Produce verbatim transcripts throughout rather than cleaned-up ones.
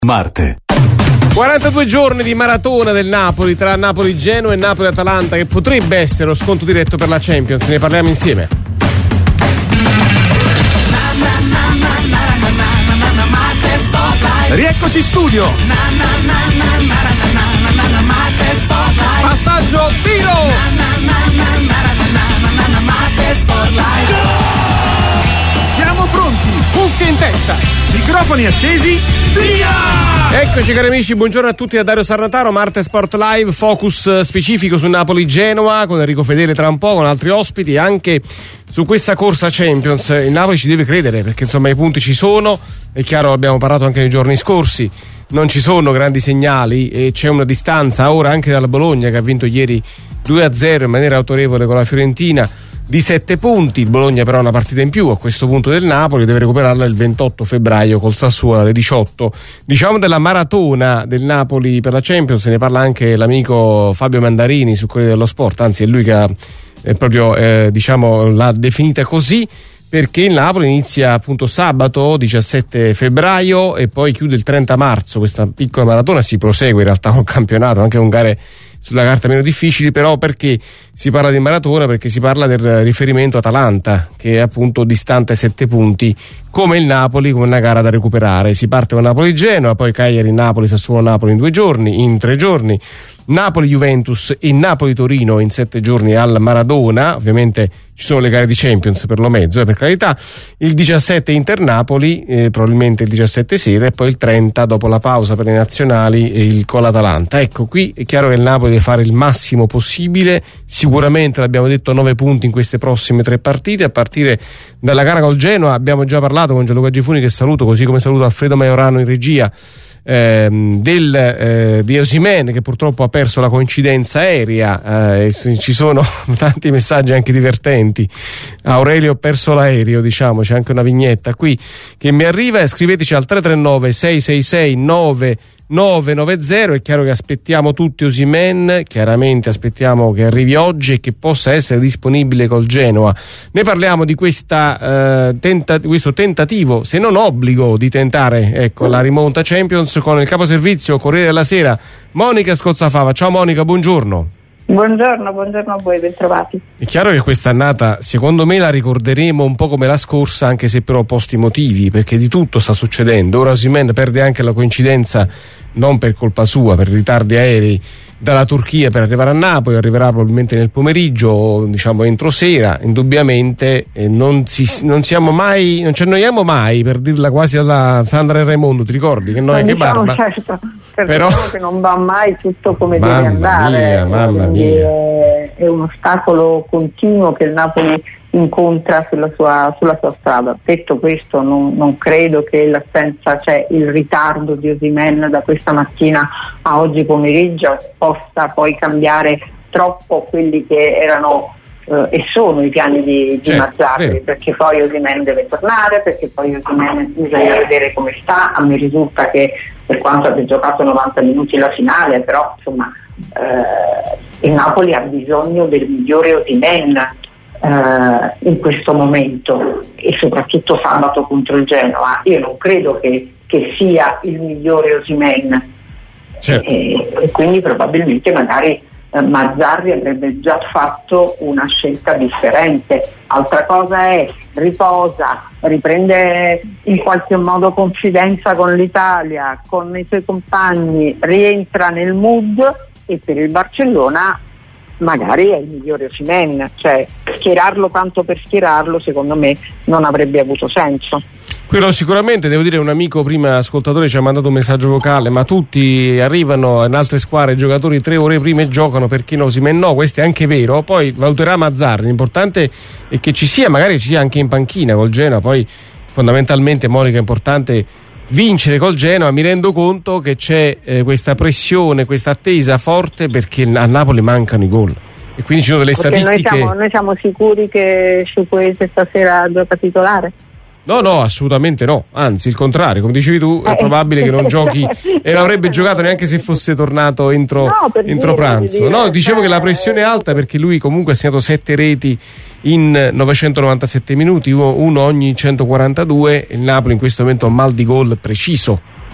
Marte. quarantadue giorni di maratona del Napoli tra Napoli-Genoa e Napoli-Atalanta, che potrebbe essere lo sconto diretto per la Champions. Ne parliamo insieme. Rieccoci in studio. Passaggio, tiro. Siamo pronti, cuffie in testa, microfoni accesi, via! Eccoci cari amici, buongiorno a tutti da Dario Sarnataro. Marte Sport Live, focus specifico su Napoli-Genoa con Enrico Fedele tra un po', con altri ospiti, anche su questa corsa Champions. Il Napoli ci deve credere perché insomma i punti ci sono, è chiaro, abbiamo parlato anche nei giorni scorsi, non ci sono grandi segnali e c'è una distanza ora anche dalla Bologna, che ha vinto ieri due a zero in maniera autorevole con la Fiorentina, di sette punti. Il Bologna però ha una partita in più a questo punto del Napoli, deve recuperarla il ventotto febbraio col Sassuolo alle diciotto. Diciamo della maratona del Napoli per la Champions ne parla anche l'amico Fabio Mandarini su Corriere dello Sport, anzi è lui che ha eh, proprio eh, diciamo l'ha definita così, perché il Napoli inizia appunto sabato diciassette febbraio e poi chiude il trenta marzo questa piccola maratona. Si prosegue in realtà col campionato anche con gare sulla carta meno difficili, però perché si parla di maratona? Perché si parla del riferimento Atalanta, che è appunto distante sette punti come il Napoli, come una gara da recuperare. Si parte con Napoli-Genoa, poi Cagliari-Napoli, Sassuolo-Napoli in due giorni, in tre giorni Napoli-Juventus e Napoli-Torino in sette giorni al Maradona. Ovviamente ci sono le gare di Champions per lo mezzo, eh, per carità. Il diciassette Inter-Napoli, eh, probabilmente il diciassette sera, e poi il trenta dopo la pausa per le nazionali e il con l'Atalanta. Ecco, qui è chiaro che il Napoli deve fare il massimo possibile, sicuramente l'abbiamo detto nove punti in queste prossime tre partite, a partire dalla gara col Genoa. Abbiamo già parlato con Gianluca Gifuni, che saluto, così come saluto Alfredo Maiorano in regia, Ehm, del, eh, di Osimhen, che purtroppo ha perso la coincidenza aerea, eh, ci sono tanti messaggi anche divertenti. Aurelio, ho perso l'aereo, diciamo, c'è anche una vignetta qui che mi arriva. Scriveteci al tre tre nove sei sei sei nove nove nove zero. È chiaro che aspettiamo tutti Osimhen, chiaramente aspettiamo che arrivi oggi e che possa essere disponibile col Genoa. Ne parliamo di questa eh, tenta- questo tentativo, se non obbligo, di tentare ecco la rimonta Champions con il caposervizio Corriere della Sera, Monica Scozzafava. Ciao Monica, buongiorno. Buongiorno, buongiorno a voi, bentrovati. È chiaro che quest'annata, secondo me, la ricorderemo un po' come la scorsa, anche se per opposti motivi, perché di tutto sta succedendo. Ora Osimhen perde anche la coincidenza, non per colpa sua, per ritardi aerei dalla Turchia per arrivare a Napoli, arriverà probabilmente nel pomeriggio, diciamo entro sera, indubbiamente, e non, si, non siamo mai, non ci annoiamo mai, per dirla quasi alla Sandra e Raimondo, ti ricordi? Che noi che diciamo, barba. Certo, però che non va mai tutto come mamma deve andare, mia, mamma mia. È, è un ostacolo continuo che il Napoli incontra sulla sua, sulla sua strada. Detto questo, non, non credo che l'assenza, cioè il ritardo di Osimhen da questa mattina a oggi pomeriggio possa poi cambiare troppo quelli che erano eh, e sono i piani di, di certo, Mazzarri, vero. perché poi Osimhen deve tornare, perché poi Osimhen bisogna vedere come sta. A me risulta che, per quanto abbia giocato novanta minuti la finale, però insomma eh, il Napoli ha bisogno del migliore Osimhen Uh, in questo momento, e soprattutto sabato contro il Genoa. Io non credo che, che sia il migliore Osimhen, certo. e, e quindi probabilmente magari uh, Mazzarri avrebbe già fatto una scelta differente. Altra cosa è riposa, riprende in qualche modo confidenza con l'Italia, con i suoi compagni, rientra nel mood, e per il Barcellona magari è il migliore Osimhen, cioè schierarlo tanto per schierarlo secondo me non avrebbe avuto senso. Quello sicuramente, devo dire, un amico prima ascoltatore ci ha mandato un messaggio vocale: ma tutti arrivano in altre squadre, i giocatori tre ore prima e giocano, perché no Osimhen no? Questo è anche vero, poi valuterà Mazzarri. L'importante è che ci sia, magari ci sia anche in panchina col Genoa. Poi fondamentalmente, Monica, è importante vincere col Genoa. Mi rendo conto che c'è eh, questa pressione, questa attesa forte, perché a Napoli mancano i gol e quindi ci sono delle perché statistiche. Noi siamo, noi siamo sicuri che Chukwueze stasera gioca titolare? No, no, assolutamente no, anzi il contrario, come dicevi tu, è probabile che non giochi e non avrebbe giocato neanche se fosse tornato entro, no, entro dire, pranzo. dire, No, dicevo cioè... che la pressione è alta perché lui comunque ha segnato sette reti in novecentonovantasette minuti, uno ogni centoquarantadue. Il Napoli in questo momento ha un mal di gol preciso,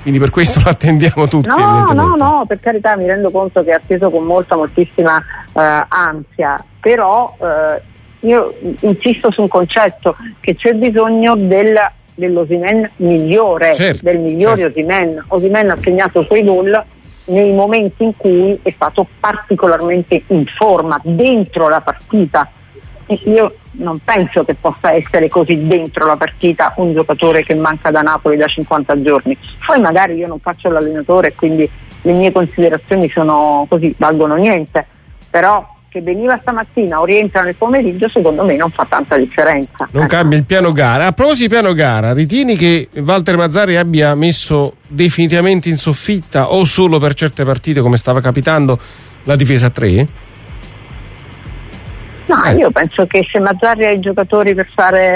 quindi per questo lo attendiamo tutti. No, no, no, per carità, mi rendo conto che è atteso con molta, moltissima eh, ansia, però eh, io insisto sul concetto che c'è bisogno del, dell'Osimhen migliore, certo, del migliore certo. Osimhen. Osimhen ha segnato quei gol nei momenti in cui è stato particolarmente in forma, dentro la partita. E io non penso che possa essere così dentro la partita un giocatore che manca da Napoli da cinquanta giorni. Poi magari io non faccio l'allenatore e quindi le mie considerazioni sono così, valgono niente, però che veniva stamattina o rientra nel pomeriggio secondo me non fa tanta differenza. Non cambia il piano gara. A proposito di piano gara, ritieni che Walter Mazzarri abbia messo definitivamente in soffitta o solo per certe partite, come stava capitando, la difesa a tre? No, eh. io penso che se Mazzarri ha i giocatori per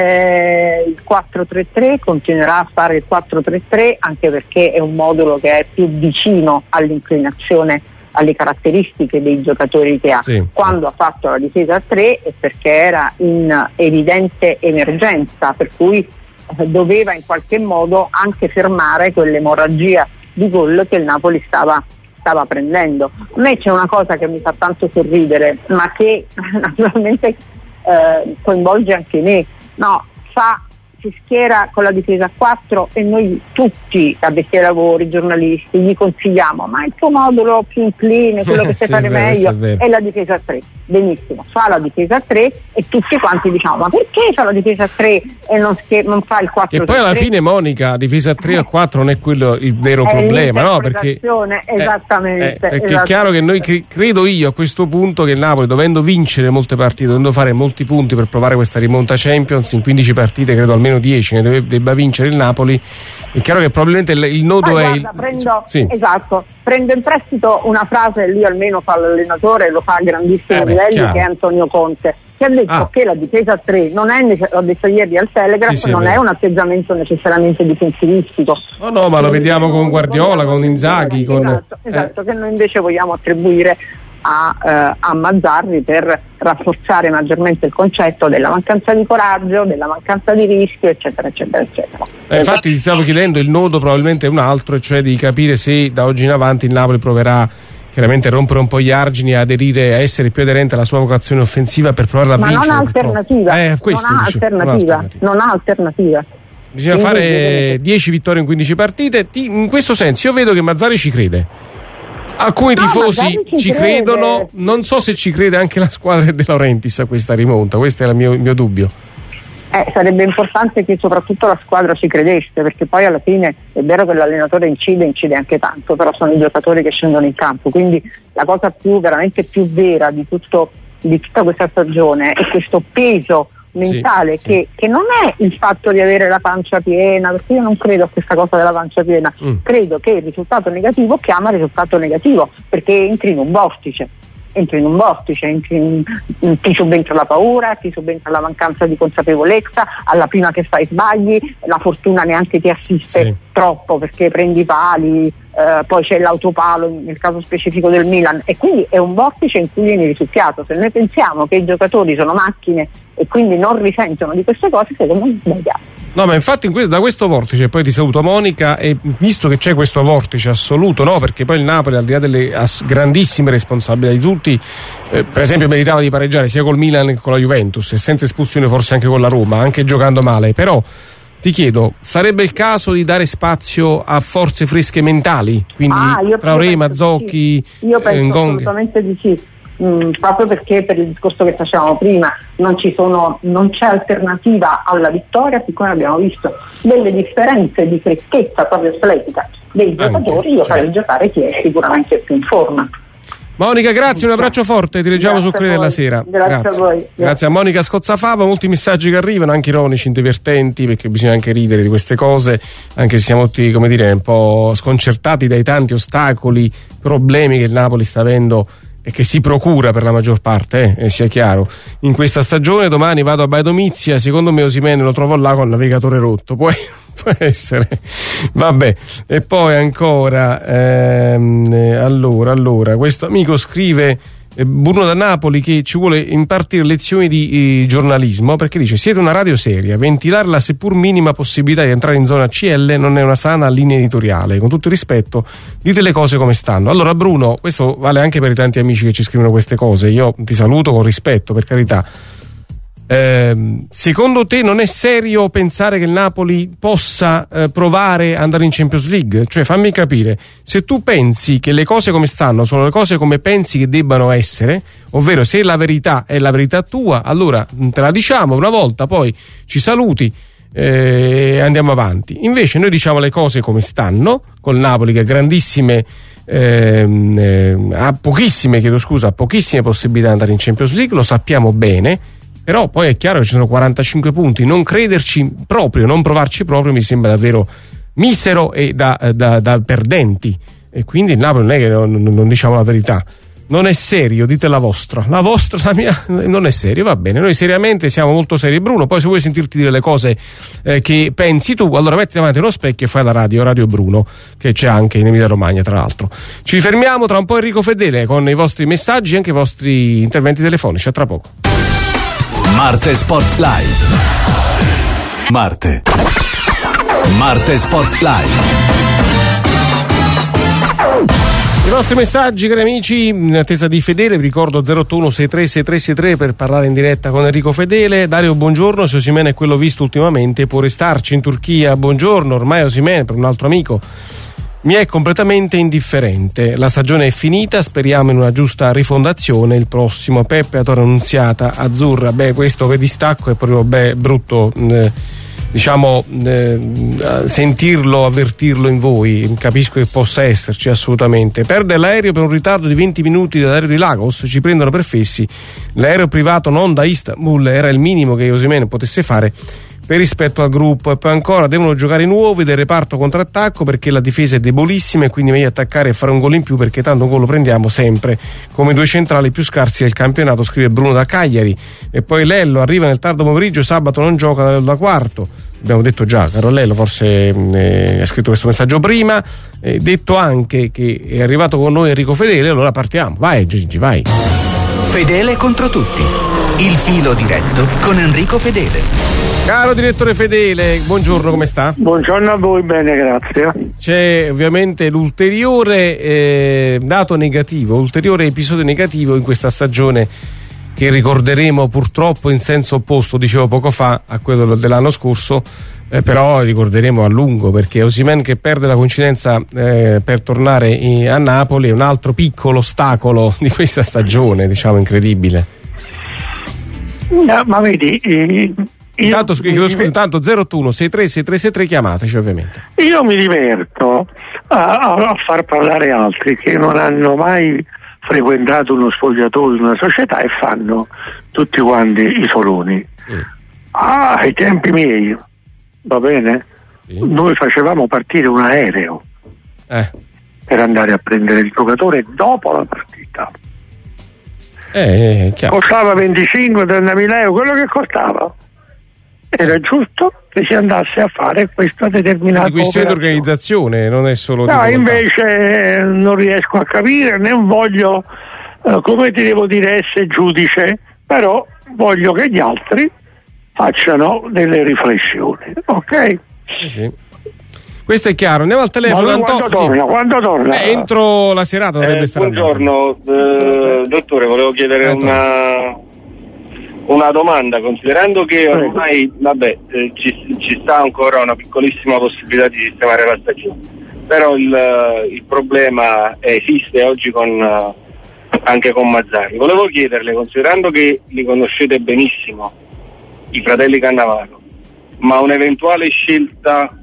fare il quattro tre tre continuerà a fare il quattro tre tre, anche perché è un modulo che è più vicino all'inclinazione, alle caratteristiche dei giocatori che ha. Sì. Quando ha fatto la difesa a tre è perché era in evidente emergenza, per cui eh, doveva in qualche modo anche fermare quell'emorragia di gol che il Napoli stava stava prendendo. A me c'è una cosa che mi fa tanto sorridere, ma che naturalmente eh, coinvolge anche me. No, fa si schiera con la difesa a quattro e noi tutti, addetti ai lavori, giornalisti, gli consigliamo: ma il tuo modulo più incline, quello che sai sì, fare vero, meglio è, è la difesa a tre. Benissimo, fa la difesa a tre e tutti quanti diciamo: ma perché fa la difesa a tre e non, scher- non fa il quattro tre tre? E poi alla fine, Monica, difesa a tre o a quattro non è quello il vero è problema, no? Perché esattamente, eh, eh, perché esattamente. È chiaro che noi cre- credo io a questo punto che il Napoli, dovendo vincere molte partite, dovendo fare molti punti per provare questa rimonta Champions, in quindici partite credo almeno dieci ne deve, debba vincere il Napoli. È chiaro che probabilmente il, il nodo ah, è guarda, il, prendo, sì. esatto, prendo in prestito una frase, lì almeno fa l'allenatore, lo fa a grandissimi eh beh, livelli, chiaro. che è Antonio Conte, che ha detto ah. che la difesa a tre non è, l'ho detto ieri al Telegraph, sì, sì, non è, è un atteggiamento necessariamente difensivistico. Oh no, ma lo vediamo con Guardiola, con Inzaghi, con esatto, esatto eh. che noi invece vogliamo attribuire a, eh, a Mazzarri per rafforzare maggiormente il concetto della mancanza di coraggio, della mancanza di rischio, eccetera eccetera eccetera. Eh, infatti ti stavo chiedendo, il nodo probabilmente è un altro, cioè di capire se da oggi in avanti il Napoli proverà chiaramente a rompere un po' gli argini, a aderire, a essere più aderente alla sua vocazione offensiva per provare a ma vincere. Non ha alternativa, eh, questo, non, ha dice, alternativa non ha alternativa, non ha alternativa. Bisogna Quindi, fare dieci vittorie in quindici partite. In questo senso io vedo che Mazzarri ci crede. Alcuni no, tifosi ci, ci credono, non so se ci crede anche la squadra De Laurentiis a questa rimonta, questo è il mio, il mio dubbio. Eh, sarebbe importante che soprattutto la squadra ci credesse, perché poi alla fine è vero che l'allenatore incide, incide anche tanto, però sono i giocatori che scendono in campo, quindi la cosa più veramente più vera di, tutto, di tutta questa stagione è questo peso mentale, sì, che, sì. che non è il fatto di avere la pancia piena, perché io non credo a questa cosa della pancia piena, mm. credo che il risultato negativo chiama risultato negativo, perché entri in un vortice entri in un vortice, entri in, in, ti subentra la paura, ti subentra la mancanza di consapevolezza, alla prima che fai sbagli, la fortuna neanche ti assiste sì. troppo perché prendi pali, eh, poi c'è l'autopalo nel caso specifico del Milan, e quindi è un vortice in cui vieni risucchiato. Se noi pensiamo che i giocatori sono macchine e quindi non risentono di queste cose, secondo me sbagliamo. No, ma infatti in questo, da questo vortice, poi ti saluto Monica, e visto che c'è questo vortice assoluto, no, perché poi il Napoli, al di là delle grandissime responsabilità di tutti, eh, per esempio meritava di pareggiare sia col Milan che con la Juventus, e senza espulsione forse anche con la Roma, anche giocando male, però ti chiedo, sarebbe il caso di dare spazio a forze fresche mentali, quindi ah, Traoré, Mazzocchi, sì. io penso Ngong. assolutamente di sì. Mm, proprio perché, per il discorso che facevamo prima, non ci sono, non c'è alternativa alla vittoria, siccome abbiamo visto delle differenze di freschezza proprio atletica dei giocatori. Io certo. farei giocare chi è sicuramente più in forma. Monica, grazie, un abbraccio forte, ti leggiamo sul Corriere della Sera. Grazie, grazie a voi. Grazie. Grazie a Monica Scozzafava, molti messaggi che arrivano, anche ironici, divertenti, perché bisogna anche ridere di queste cose, anche se siamo tutti, come dire, un po' sconcertati dai tanti ostacoli, problemi che il Napoli sta avendo e che si procura per la maggior parte, eh, sia chiaro, in questa stagione. Domani vado a Baidomizia, secondo me Osimhen lo trovo là con il navigatore rotto, può, può essere, vabbè. E poi ancora ehm, allora, allora questo amico scrive Bruno da Napoli, che ci vuole impartire lezioni di eh, giornalismo, perché dice: siete una radio seria, ventilare la seppur minima possibilità di entrare in zona C L non è una sana linea editoriale, con tutto il rispetto dite le cose come stanno. Allora Bruno, questo vale anche per i tanti amici che ci scrivono queste cose, io ti saluto con rispetto, per carità. Eh, secondo te non è serio pensare che il Napoli possa eh, provare ad andare in Champions League? Cioè, fammi capire, se tu pensi che le cose come stanno sono le cose come pensi che debbano essere, ovvero se la verità è la verità tua, allora te la diciamo una volta, poi ci saluti e eh, andiamo avanti. Invece noi diciamo le cose come stanno, col Napoli che ha grandissime eh, eh, ha pochissime chiedo scusa ha pochissime possibilità di andare in Champions League, lo sappiamo bene. Però poi è chiaro che ci sono quarantacinque punti, non crederci proprio, non provarci proprio mi sembra davvero misero e da, da, da perdenti, e quindi il Napoli non è che non, non diciamo la verità, non è serio, dite la vostra, la vostra, la mia, non è serio, va bene, noi seriamente siamo molto seri. Bruno, poi se vuoi sentirti dire le cose eh, che pensi tu, allora metti davanti uno specchio e fai la radio, Radio Bruno, che c'è anche in Emilia Romagna tra l'altro. Ci fermiamo, tra un po' Enrico Fedele con i vostri messaggi e anche i vostri interventi telefonici, a tra poco. Marte Sport Live. Marte. Marte Sport Live. I vostri messaggi, cari amici, in attesa di Fedele, vi ricordo zero otto uno sei tre sei tre sei tre per parlare in diretta con Enrico Fedele. Dario, buongiorno, se Osimhen è quello visto ultimamente può restarci in Turchia. Buongiorno, ormai Osimhen, per un altro amico, mi è completamente indifferente. La stagione è finita, speriamo in una giusta rifondazione. Il prossimo Peppe a Torre Annunziata azzurra. Beh, questo che distacco è proprio beh, brutto, eh, diciamo, eh, sentirlo, avvertirlo in voi. Capisco che possa esserci assolutamente. Perde l'aereo per un ritardo di venti minuti dall'aereo di Lagos, ci prendono per fessi. L'aereo privato non da Istanbul era il minimo che Osimhen potesse fare per rispetto al gruppo. E poi ancora devono giocare nuovi del reparto contrattacco perché la difesa è debolissima e quindi meglio attaccare e fare un gol in più, perché tanto un gol lo prendiamo sempre, come i due centrali più scarsi del campionato, scrive Bruno da Cagliari. E poi Lello arriva nel tardo pomeriggio, sabato non gioca da quarto, abbiamo detto già, caro Lello, forse eh, ha scritto questo messaggio prima. Eh, detto anche che è arrivato con noi Enrico Fedele, allora partiamo, vai Gigi, vai. Fedele contro tutti, il filo diretto con Enrico Fedele. Caro direttore Fedele, buongiorno, come sta? Buongiorno a voi, bene, grazie. C'è ovviamente l'ulteriore eh, dato negativo, ulteriore episodio negativo in questa stagione che ricorderemo purtroppo in senso opposto, dicevo poco fa, a quello dell'anno scorso, eh, però ricorderemo a lungo, perché Osimhen che perde la coincidenza eh, per tornare in, a Napoli è un altro piccolo ostacolo di questa stagione, diciamo incredibile. No, ma vedi... Eh... Intanto, io, scusa, intanto zero otto uno sei tre sei tre sei tre chiamateci ovviamente. Io mi diverto a, a far parlare altri che non hanno mai frequentato uno spogliatoio di una società e fanno tutti quanti i soloni. Mm. Ah, ai tempi miei, va bene? Sì. Noi facevamo partire un aereo eh. per andare a prendere il giocatore dopo la partita. Eh, costava venticinque trenta mila euro, quello che costava. Era giusto che si andasse a fare questa determinata di questione di organizzazione, non è solo no, di invece eh, non riesco a capire, né voglio eh, come ti devo dire essere giudice, però voglio che gli altri facciano delle riflessioni, ok? Sì, sì. Questo è chiaro. Andiamo al telefono. Ma quando Anto- torna? Sì. Quando torna? Eh, entro la serata dovrebbe eh, stare. Buongiorno, eh, dottore, volevo chiedere eh, una una domanda, considerando che ormai vabbè eh, ci, ci sta ancora una piccolissima possibilità di sistemare la stagione, però il, il problema esiste oggi con anche con Mazzarri. Volevo chiederle, considerando che li conoscete benissimo i fratelli Cannavaro, ma un'eventuale scelta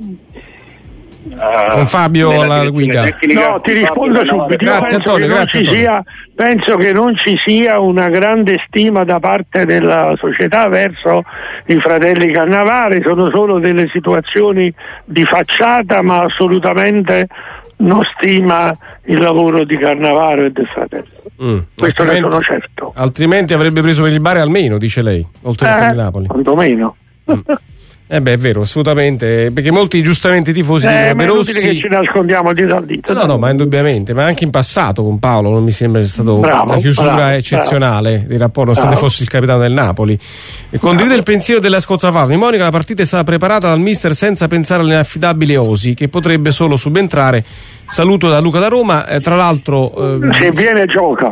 Uh, con Fabio alla guida. No, ti rispondo subito. Grazie Antonio, grazie Antonio. Sia, penso che non ci sia una grande stima da parte della società verso i fratelli Cannavaro, sono solo delle situazioni di facciata, ma assolutamente non stima il lavoro di Cannavaro e del fratello. Mm. Questo ne sono certo. Altrimenti avrebbe preso per il Bari almeno, dice lei, oltre eh, a Napoli. Quantomeno. Mm. Eh beh, è vero, assolutamente, perché molti giustamente tifosi eh, dicono ma De Rossi... è inutile che ci nascondiamo dietro al dito. No, no, no, ma indubbiamente, ma anche in passato con Paolo non mi sembra sia stata bravo, una chiusura bravo, eccezionale bravo. di rapporto, nonostante fosse il capitano del Napoli. E condivide il pensiero della Scozzafava. In Monica la partita è stata preparata dal mister senza pensare all'inaffidabile Osi, che potrebbe solo subentrare. Saluto da Luca da Roma, eh, tra l'altro... Eh, se viene gioca.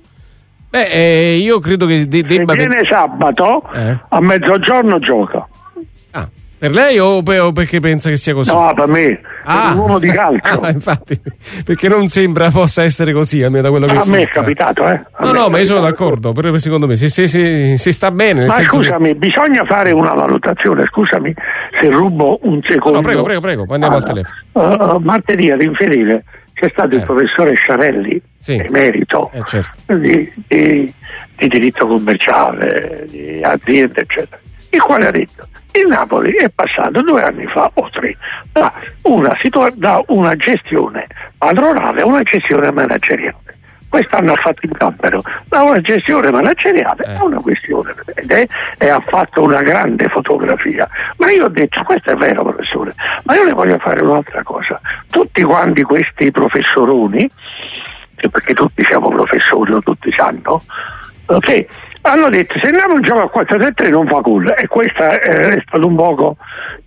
Beh, eh, io credo che de- debba... Se viene sabato, eh? a mezzogiorno gioca. Ah, per lei o, per, o perché pensa che sia così? No, per me, ah. per un uomo di calcio. Ah, infatti, perché non sembra possa essere così, almeno da quello che... A me è fa. capitato, eh. A no, no, ma io sono d'accordo, però secondo me, se, se, se, se sta bene... Nel ma senso scusami, che... bisogna fare una valutazione, scusami se rubo un secondo. No, no, prego, prego, prego, andiamo allora, al telefono. Uh, martedì all'Infedele c'è stato eh. il professore Sciarelli, sì. emerito, eh, certo. di, di, di diritto commerciale, di aziende, eccetera, il quale ha detto: il Napoli è passato due anni fa o tre da una, situa- da una gestione padronale a una gestione manageriale. Quest'anno ha fatto il campero da una gestione manageriale eh. a una questione ed è, e ha fatto una grande fotografia. Ma io ho detto: questo è vero, professore, ma io le voglio fare un'altra cosa. Tutti quanti questi professoroni, perché tutti siamo professori o tutti sanno, ok, hanno detto: se andiamo in gioco a quattro tre tre non fa gol, e questo è, è stato un poco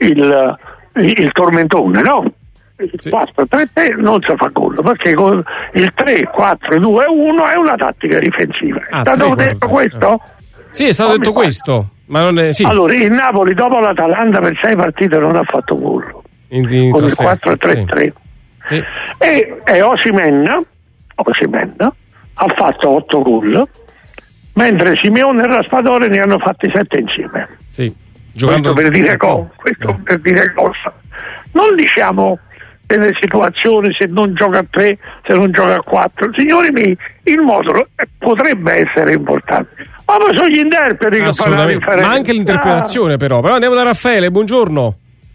il, il, il tormentone, no? Sì. quattro tre tre non si fa gol, perché con il tre quattro due uno è una tattica difensiva. Ah, è stato tre, detto quattro, questo? Sì, è stato Non detto mi fa- questo, ma non è... Sì. Allora, il Napoli dopo l'Atalanta per sei partite non ha fatto gol in, in con il trasferta, quattro tre tre. Sì. Sì. E, e Osimhen, Osimhen ha fatto otto gol, mentre Simeone e Raspadore ne hanno fatti sette insieme. Sì. Giocando... Questo per dire cosa, questo eh. per dire cosa. Non diciamo delle situazioni se non gioca a tre, se non gioca a quattro. Signori miei, il modulo potrebbe essere importante, ma poi sono gli interpreti che fanno la differenza. Ma anche l'interpretazione, ah. però. Però andiamo da Raffaele, buongiorno.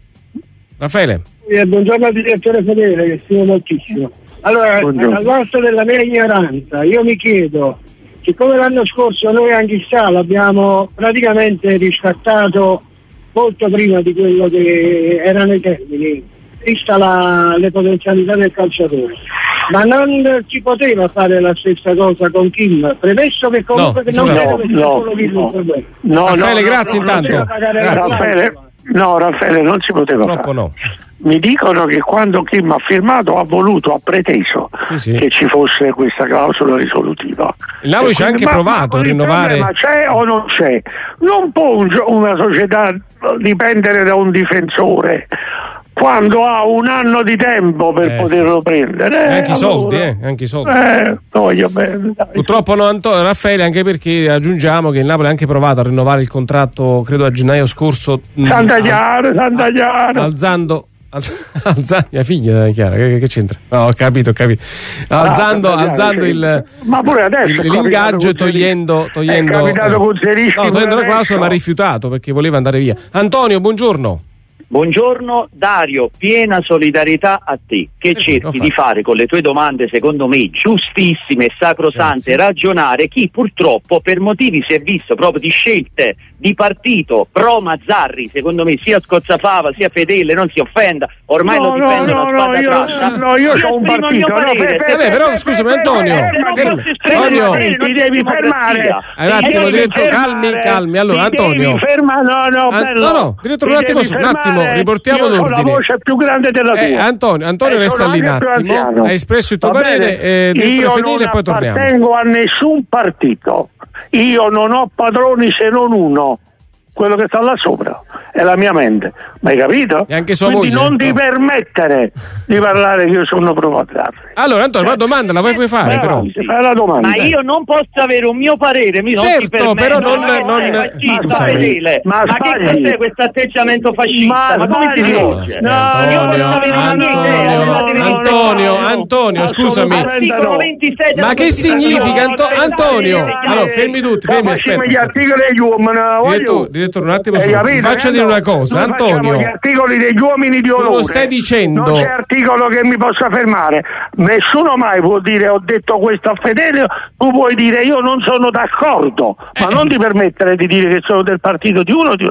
Raffaele. Eh, buongiorno al direttore Fedele, che stimo moltissimo. Allora, buongiorno. a costo della mia ignoranza, io mi chiedo, siccome l'anno scorso noi anche in sala abbiamo praticamente riscattato molto prima di quello che erano i termini, vista la, le potenzialità del calciatore, ma non si poteva fare la stessa cosa con Kim, premesso che comunque no, che non no, credo che sia no, solo Kim no. il problema. No, Raffaele, no, grazie no, intanto. no, Grazie. Raffaele, no, Raffaele, non si poteva Purtroppo fare. no. Mi dicono che quando Kim ha firmato ha voluto, ha preteso Sì, sì. che ci fosse questa clausola risolutiva. Il Napoli E ci ha anche quindi, provato ma a il rinnovare. problema c'è o non c'è? Non può un gio- una società dipendere da un difensore quando ha un anno di tempo per Eh, poterlo prendere. E Eh, anche i soldi, allora, eh, anche i soldi. Eh, voglio bene, dai. Purtroppo no, Anto- Raffaele, anche perché aggiungiamo che il Napoli ha anche provato a rinnovare il contratto, credo a gennaio scorso, mh, Santa al- Chiara, Santa Chiara. alzando alz- alzando mia figlia Chiara, che, che c'entra? No, ho capito, ho capito. Alzando, Ah, alzando il, ma pure adesso il- è l'ingaggio e capitato con togliendo, togliendo è capitato con Zerischi no, togliendo la pure clausola, ma ha adesso. rifiutato perché voleva andare via. Antonio, buongiorno. Buongiorno Dario, piena solidarietà a te che Eh, l'ho cerchi fatto. di fare con le tue domande secondo me giustissime e sacrosante Grazie. ragionare chi purtroppo per motivi si è visto proprio di scelte di partito pro Mazzarri, secondo me sia Scozzafava sia Fedele, non si offenda, ormai No, lo no, difende no, la no, spada io- tratta. no, io c'ho un esprimo il partito, mio no, parere. fe- fe- Vabbè, però scusami Antonio, Eh, non fermi. posso esprimere Antonio, il parere, non ti c'è devi democrazia. fermare. Un attimo, Ti devi direttore, calmi, fermare. calmi. Allora, Ti Antonio. devi fermare, no, no, An- bello. no, no, direttore, un Ti attimo, devi su- un attimo, fermare. riportiamo Io ho l'ordine. la voce più grande della tua. Eh, Antonio, Antonio Eh, resta sono lì un anche più attimo. anziano. Hai espresso il tuo Va parere, bene? eh, direttore Io Fedele, non e poi torniamo. appartengo a nessun partito. Io non ho padroni se non uno, quello che sta là sopra, è la mia mente, ma hai capito? E anche sua Quindi moglie, non ti no? permettere di parlare che io sono pro Mazzarri. Allora, Antonio, la domanda la puoi fare, Vai però. avanti, fai la domanda. Ma io non posso avere un mio parere, mi non Certo, ti permetto. però non- Ma non- sei ma fascista, sbagli. Fedele. Ma Ma che sbagli. cos'è questo atteggiamento fascista? Ma Ma come si sbagli. rivolge? No, Io Antonio, voglio avere una mia idea, Antonio, la devi Antonio, dire. Antonio, scusami. Articolo ventisei della Ma che Costituzione. significa, Anto- Antonio? Eh, Allora, fermi tutti, fermi, Ma aspetta. facciamo gli articoli degli uomini, Direttore, voglio. direttore, un attimo Hai solo. capito? Mi faccia Eh, dire no. una cosa, Noi facciamo Antonio. gli articoli degli uomini di Tu onore. lo stai dicendo. Non c'è articolo che mi possa fermare. Nessuno mai può dire ho detto questo a Fedele, tu puoi dire io non sono d'accordo, ma Eh. non ti permettere di dire che sono del partito di uno o di un altro.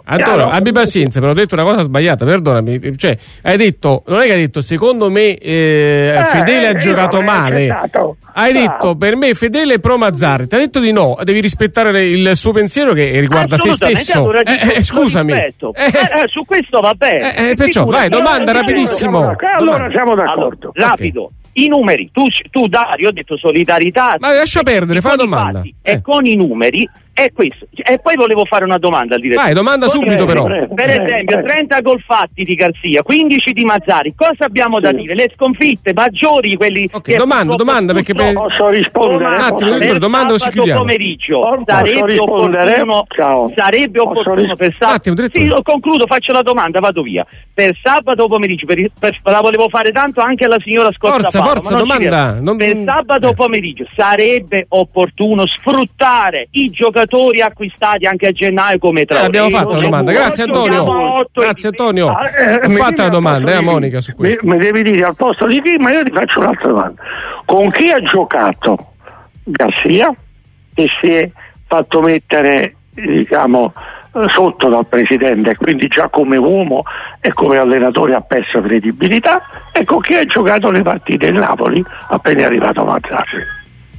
Antonio, abbi pazienza, però ho detto una cosa sbagliata, perdonami. Cioè, hai detto, non è che hai detto, secondo me eh, eh, Fedele ha giocato male. Accettato. Hai no. detto, per me Fedele è pro Mazzarri. Ti ha detto di no, devi rispettare il suo pensiero che riguarda se stesso. Allora, eh, eh, scusami. Eh, eh, su questo va bene. Eh, eh, perciò, vai, domanda rapidissimo. Allora siamo d'accordo. Allora, rapido. Okay. I numeri, tu, tu Dario, ho detto solidarietà. Ma lascia perdere, fai la domanda. Fatti, eh. E con i numeri è questo. E poi volevo fare una domanda al direttore. Vai, domanda con subito, però. Per esempio, trenta gol fatti di Garzia, quindici di Mazzarri. Cosa abbiamo da dire? Le sconfitte maggiori, quelli okay, che domanda, domanda perché per... posso rispondere. Un attimo, per domanda si chiudiamo. Pomeriggio sarebbe opportuno, Ciao. sarebbe opportuno ris- per sabato. Sì, lo concludo, faccio la domanda, vado via. Per sabato pomeriggio, per, per, la volevo fare tanto anche alla signora Scozzafava. Forza, forza, domanda. Non... Per sabato eh. pomeriggio sarebbe opportuno sfruttare i giocatori acquistati anche a gennaio come Traoré. Eh, abbiamo fatto la domanda, grazie Antonio. Grazie Antonio. Ah, eh, Ho fatto la domanda, eh, a Monica su questo. Mi, mi devi dire al posto di chi, ma io ti faccio un'altra domanda. Con chi ha giocato Garzia che si è fatto mettere, diciamo, sotto dal presidente, quindi già come uomo e come allenatore ha perso credibilità, e con chi ha giocato le partite del Napoli appena è arrivato Mazzarri?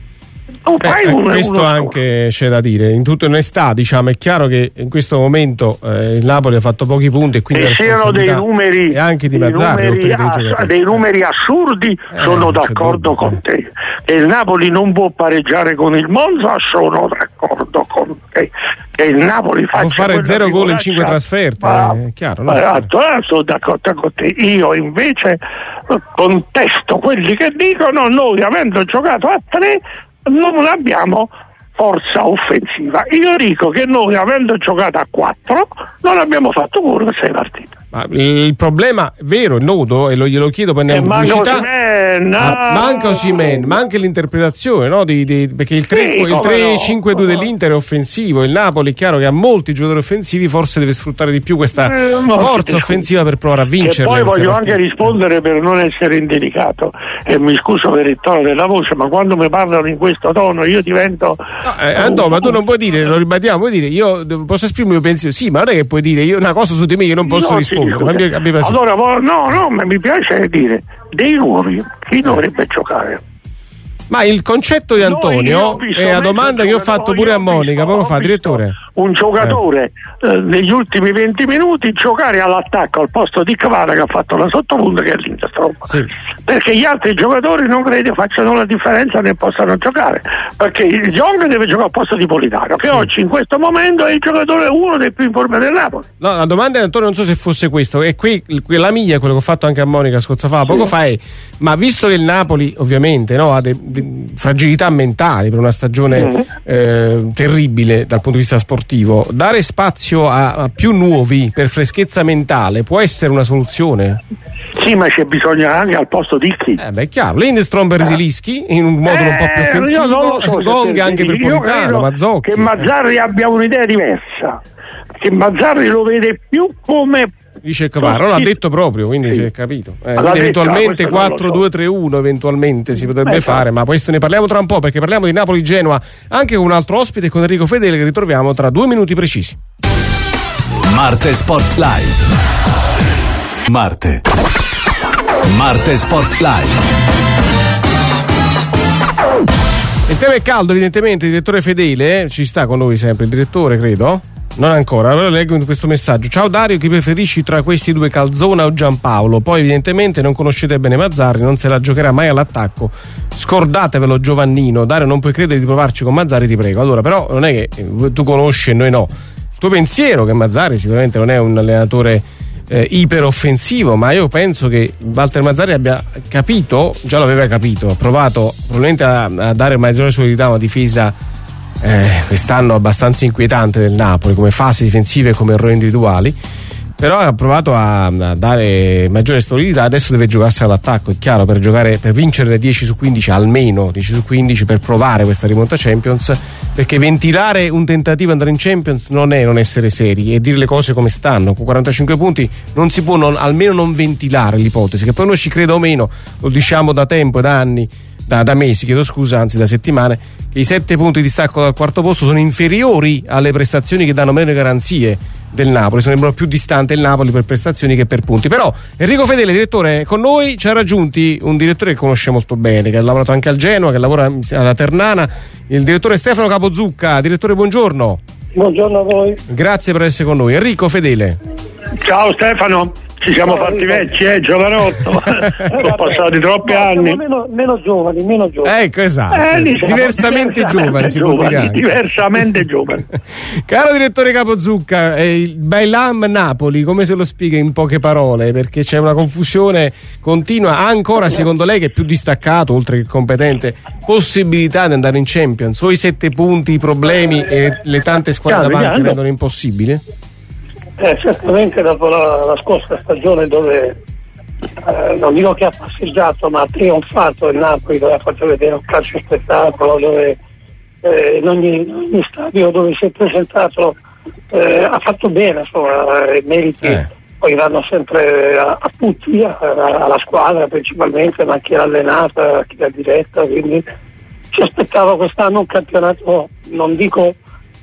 Eh, uno, questo uno anche c'è da dire, in tutta onestà, diciamo, è chiaro che in questo momento eh, il Napoli ha fatto pochi punti e quindi e siano dei numeri e anche di Mazzarri, numeri ass- dei numeri assurdi, eh, sono d'accordo con te. Che il Napoli non può pareggiare con il Monza, sono d'accordo con te. Che il Napoli faccia può fare zero gol in cinque trasferte, ma, è chiaro, no? Eh, sono d'accordo con te. Io invece contesto quelli che dicono: noi avendo giocato a tre non abbiamo forza offensiva. Io dico che noi avendo giocato a quattro non abbiamo fatto pure sei partite. Ma il problema vero, il nodo, e lo glielo chiedo poi nella pubblicità, manca Osimhen, ma anche l'interpretazione, no? Di, di, perché il tre cinque due no, dell'Inter è offensivo, il Napoli è chiaro che ha molti giocatori offensivi, forse deve sfruttare di più questa eh, no, forza offensiva per provare a vincere. E poi voglio partite. anche rispondere per non essere indelicato, e mi scuso per il tono della voce, ma quando mi parlano in questo tono io divento... No, eh, Andò, ma tu non puoi dire, lo ribadiamo, puoi dire, io posso esprimere il mio pensiero, sì, ma non è che puoi dire io una cosa su di me che non posso no, rispondere. Abbia, abbia allora, no, no, ma mi piace dire dei nuovi, chi dovrebbe giocare? Ma il concetto di Antonio no, è la domanda che ho fatto pure a Monica poco fa, direttore. Un giocatore eh. Eh, negli ultimi venti minuti giocare all'attacco al posto di Kvara che ha fatto la sottopunta, che è Lindstrom, sì. Perché gli altri giocatori non credo facciano la differenza né possano giocare, perché il Young deve giocare al posto di Politano, che sì. oggi in questo momento è il giocatore uno dei più in forma del Napoli. No, la domanda di Antonio non so se fosse questo, è qui la mia, quello che ho fatto anche a Monica Scozzafava poco sì. fa è, ma visto che il Napoli ovviamente no, ha dei de, fragilità mentali per una stagione mm. eh, terribile dal punto di vista sportivo, dare spazio a, a più nuovi per freschezza mentale può essere una soluzione? Sì, ma c'è bisogno anche al posto di chi? Eh beh, è chiaro, Lindstrom per Zilischi in un modulo eh, un po' più offensivo, so Gong anche per Politano, Mazzocchi. Che Mazzarri abbia un'idea diversa, che Mazzarri lo vede più come... Dice Kvara, l'ha detto proprio, quindi sì. si è capito. Eh, quindi eventualmente quattro due tre uno eventualmente si potrebbe eh, fare, ma questo ne parliamo tra un po', perché parliamo di Napoli-Genoa anche con un altro ospite, con Enrico Fedele, che ritroviamo tra due minuti precisi. Marte Sport Live. Marte. Marte Sport Live. Il tema è caldo, evidentemente. Il direttore Fedele ci sta con noi sempre, il direttore, credo. Non ancora, allora leggo questo messaggio. Ciao Dario, chi preferisci tra questi due, Calzona o Giampaolo? Poi evidentemente non conoscete bene Mazzarri, non se la giocherà mai all'attacco, scordatevelo Giovannino. Dario, non puoi credere di provarci con Mazzarri, ti prego. Allora, però non è che tu conosci e noi no. Il tuo pensiero che Mazzarri sicuramente non è un allenatore eh, iperoffensivo, ma io penso che Walter Mazzarri abbia capito, già lo aveva capito, ha provato probabilmente a, a dare maggiore solidità a una difesa Eh, quest'anno abbastanza inquietante del Napoli come fasi difensive e come errori individuali, però ha provato a, a dare maggiore solidità. Adesso deve giocarsi all'attacco, è chiaro, per giocare, per vincere dieci su quindici, almeno dieci su quindici, per provare questa rimonta Champions, perché ventilare un tentativo di andare in Champions non è non essere seri, e dire le cose come stanno. Con quarantacinque punti non si può non, almeno non ventilare l'ipotesi, che poi uno ci creda o meno, lo diciamo da tempo, da anni, Da, da mesi, chiedo scusa, anzi da settimane, che i sette punti di distacco dal quarto posto sono inferiori alle prestazioni che danno meno garanzie del Napoli, sembrano più distante il Napoli per prestazioni che per punti. Però Enrico Fedele, direttore, con noi ci ha raggiunti un direttore che conosce molto bene, che ha lavorato anche al Genoa, che lavora alla Ternana, il direttore Stefano Capozucca. Direttore, buongiorno. Buongiorno a voi. Grazie per essere con noi. Enrico Fedele. Ciao Stefano. Ci siamo no, fatti vecchi, eh, giovanotto. Sono passati troppi no, anni. Meno, meno giovani, meno giovani. Ecco, esatto. Eh, diciamo, diversamente giovani, si può dire. Diversamente giovani. Caro direttore Capozucca, eh, il Bailam Napoli, come se lo spiega in poche parole? Perché c'è una confusione continua. Ha ancora, secondo lei, che è più distaccato, oltre che competente, possibilità di andare in Champions? O i sette punti, i problemi e le tante squadre chiaro, davanti chiaro. rendono impossibile? Eh, certamente dopo la, la scorsa stagione dove eh, non dico che ha passeggiato ma ha trionfato il Napoli, dove ha fatto vedere un calcio spettacolo, dove eh, in, ogni, in ogni stadio dove si è presentato eh, ha fatto bene, insomma, i meriti eh. poi vanno sempre a, a tutti, a, a, alla squadra principalmente, ma a chi l'ha allenata, a chi l'ha diretta, quindi ci aspettava quest'anno un campionato, non dico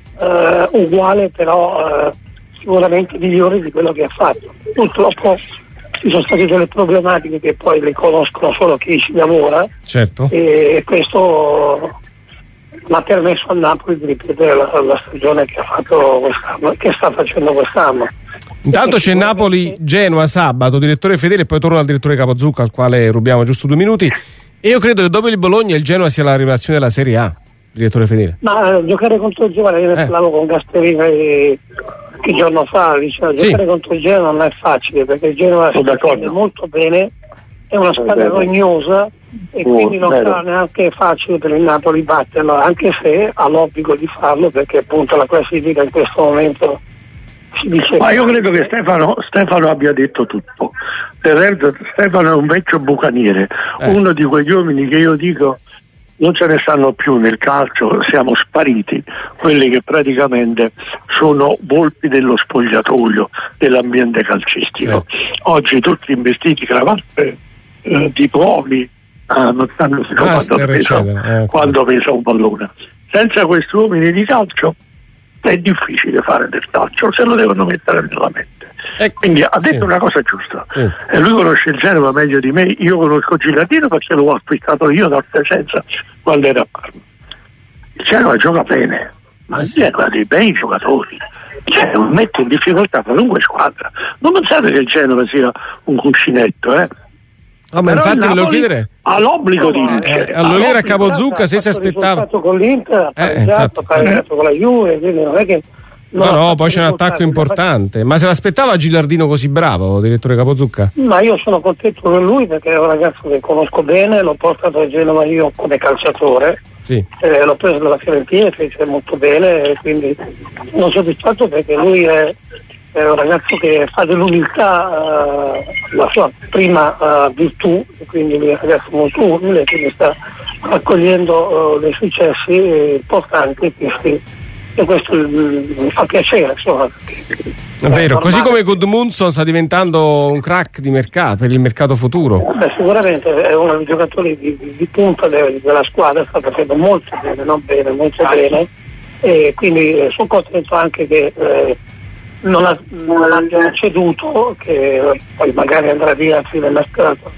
eh, uguale, però eh, sicuramente migliore di quello che ha fatto. Purtroppo ci sono state delle problematiche che poi le conoscono solo chi ci lavora, certo. E questo non ha permesso al Napoli di ripetere la, la stagione che ha fatto quest'anno, che sta facendo quest'anno. Intanto c'è Napoli-Genoa sabato, direttore Fedele, e poi torno al direttore Capozucca, al quale rubiamo giusto due minuti. E io credo che dopo il Bologna il Genoa sia la rivelazione della Serie A, direttore Fedele. Ma eh, giocare contro il Genoa, io ne parlavo eh. con Gasperini e qualche giorno fa, diceva, sì. giocare contro il Genoa non è facile, perché il Genoa si difende molto bene, è una squadra rognosa e oh, quindi non sarà neanche facile per il Napoli batterlo, anche se ha l'obbligo di farlo, perché appunto la classifica in questo momento si dice. Ma io credo che Stefano, Stefano abbia detto tutto. Del resto Stefano è un vecchio bucaniere, eh. uno di quegli uomini che io dico non ce ne stanno più nel calcio, siamo spariti, quelli che praticamente sono volpi dello spogliatoio dell'ambiente calcistico. Certo. Oggi tutti investiti, cravatte eh, di poli, ah, non sanno quanto pesa, eh, quanto pesa un pallone. Senza questi uomini di calcio è difficile fare del calcio, se lo devono mettere nella mente. Eh, Quindi ha detto sì. una cosa giusta, sì. e lui conosce il Genoa meglio di me. Io conosco Gilardino perché l'ho acquistato io da Piacenza quando era a Parma. Il Genoa gioca bene, ma il Genoa ha dei bei giocatori, cioè mette in difficoltà qualunque squadra. Non pensate che il Genoa sia un cuscinetto, eh? No, ma infatti volevo chiedere, ha l'obbligo no, di vincere. Eh, allora era Capozucca se si aspettava con l'Inter, ha pareggiato, ha pareggiato con la Juve, quindi non è che no, no, no poi c'è un attacco importante. Ma se l'aspettava Gilardino così bravo, direttore Capozucca? Ma io sono contento per lui perché è un ragazzo che conosco bene, l'ho portato a Genova io come calciatore, sì. eh, l'ho preso dalla Fiorentina, fece molto bene, e quindi sono soddisfatto perché lui è, è un ragazzo che fa dell'umiltà uh, la sua prima uh, virtù, e quindi lui è un ragazzo molto umile, quindi sta raccogliendo uh, dei successi importanti, questi, e questo mi fa piacere, insomma. È vero, è così come Gudmundsson sta diventando un crack di mercato, per il mercato futuro. Beh, sicuramente è uno dei giocatori di, di, di punta de, della squadra, sta facendo molto bene, non bene, molto bene, e quindi eh, sono contento anche che eh, non, ha, non l'abbiano ceduto, che poi magari andrà via a fine mercato.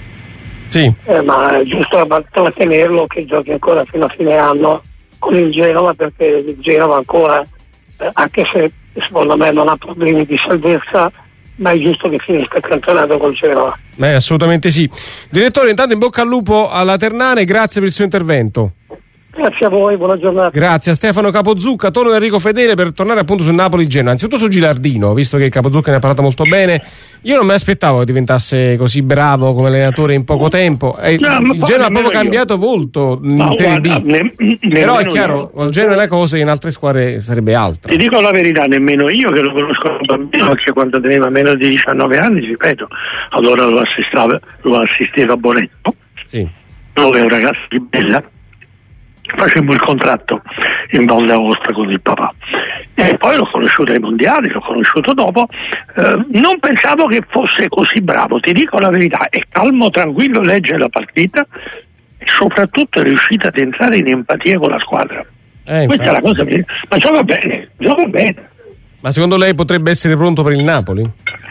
Sì. Eh, ma è giusto trattenerlo, che giochi ancora fino a fine anno con il Genova, perché il Genova ancora, eh, anche se secondo me non ha problemi di salvezza, ma è giusto che finisca il campionato col Genova. Beh, assolutamente sì. Direttore, intanto in bocca al lupo alla Ternana, grazie per il suo intervento. Grazie a voi, buona giornata. Grazie a Stefano Capozucca. Torno da Enrico Fedele per tornare appunto sul Napoli-Genoa. Anzitutto su Gilardino, visto che Capozucca ne ha parlato molto bene. Io non mi aspettavo che diventasse così bravo come allenatore in poco tempo. Eh, no, il Genoa ha proprio cambiato volto in no, Serie guarda, B. Ne, ne, Però è chiaro, io. Il Genoa è una cosa che in altre squadre sarebbe altra. Ti dico la verità, nemmeno io che lo conosco da bambino, perché quando teneva meno di diciannove anni, ripeto, allora lo assisteva, lo assisteva Bonetto. Sì. Dove è un ragazzo di bella. Facemmo il contratto in Val d'Aosta con il papà e poi l'ho conosciuto ai mondiali, l'ho conosciuto dopo. Eh, non pensavo che fosse così bravo, ti dico la verità, è calmo, tranquillo, legge la partita e soprattutto è riuscito ad entrare in empatia con la squadra. Eh, questa è la cosa che... ma gioca bene, gioca bene. Ma secondo lei potrebbe essere pronto per il Napoli?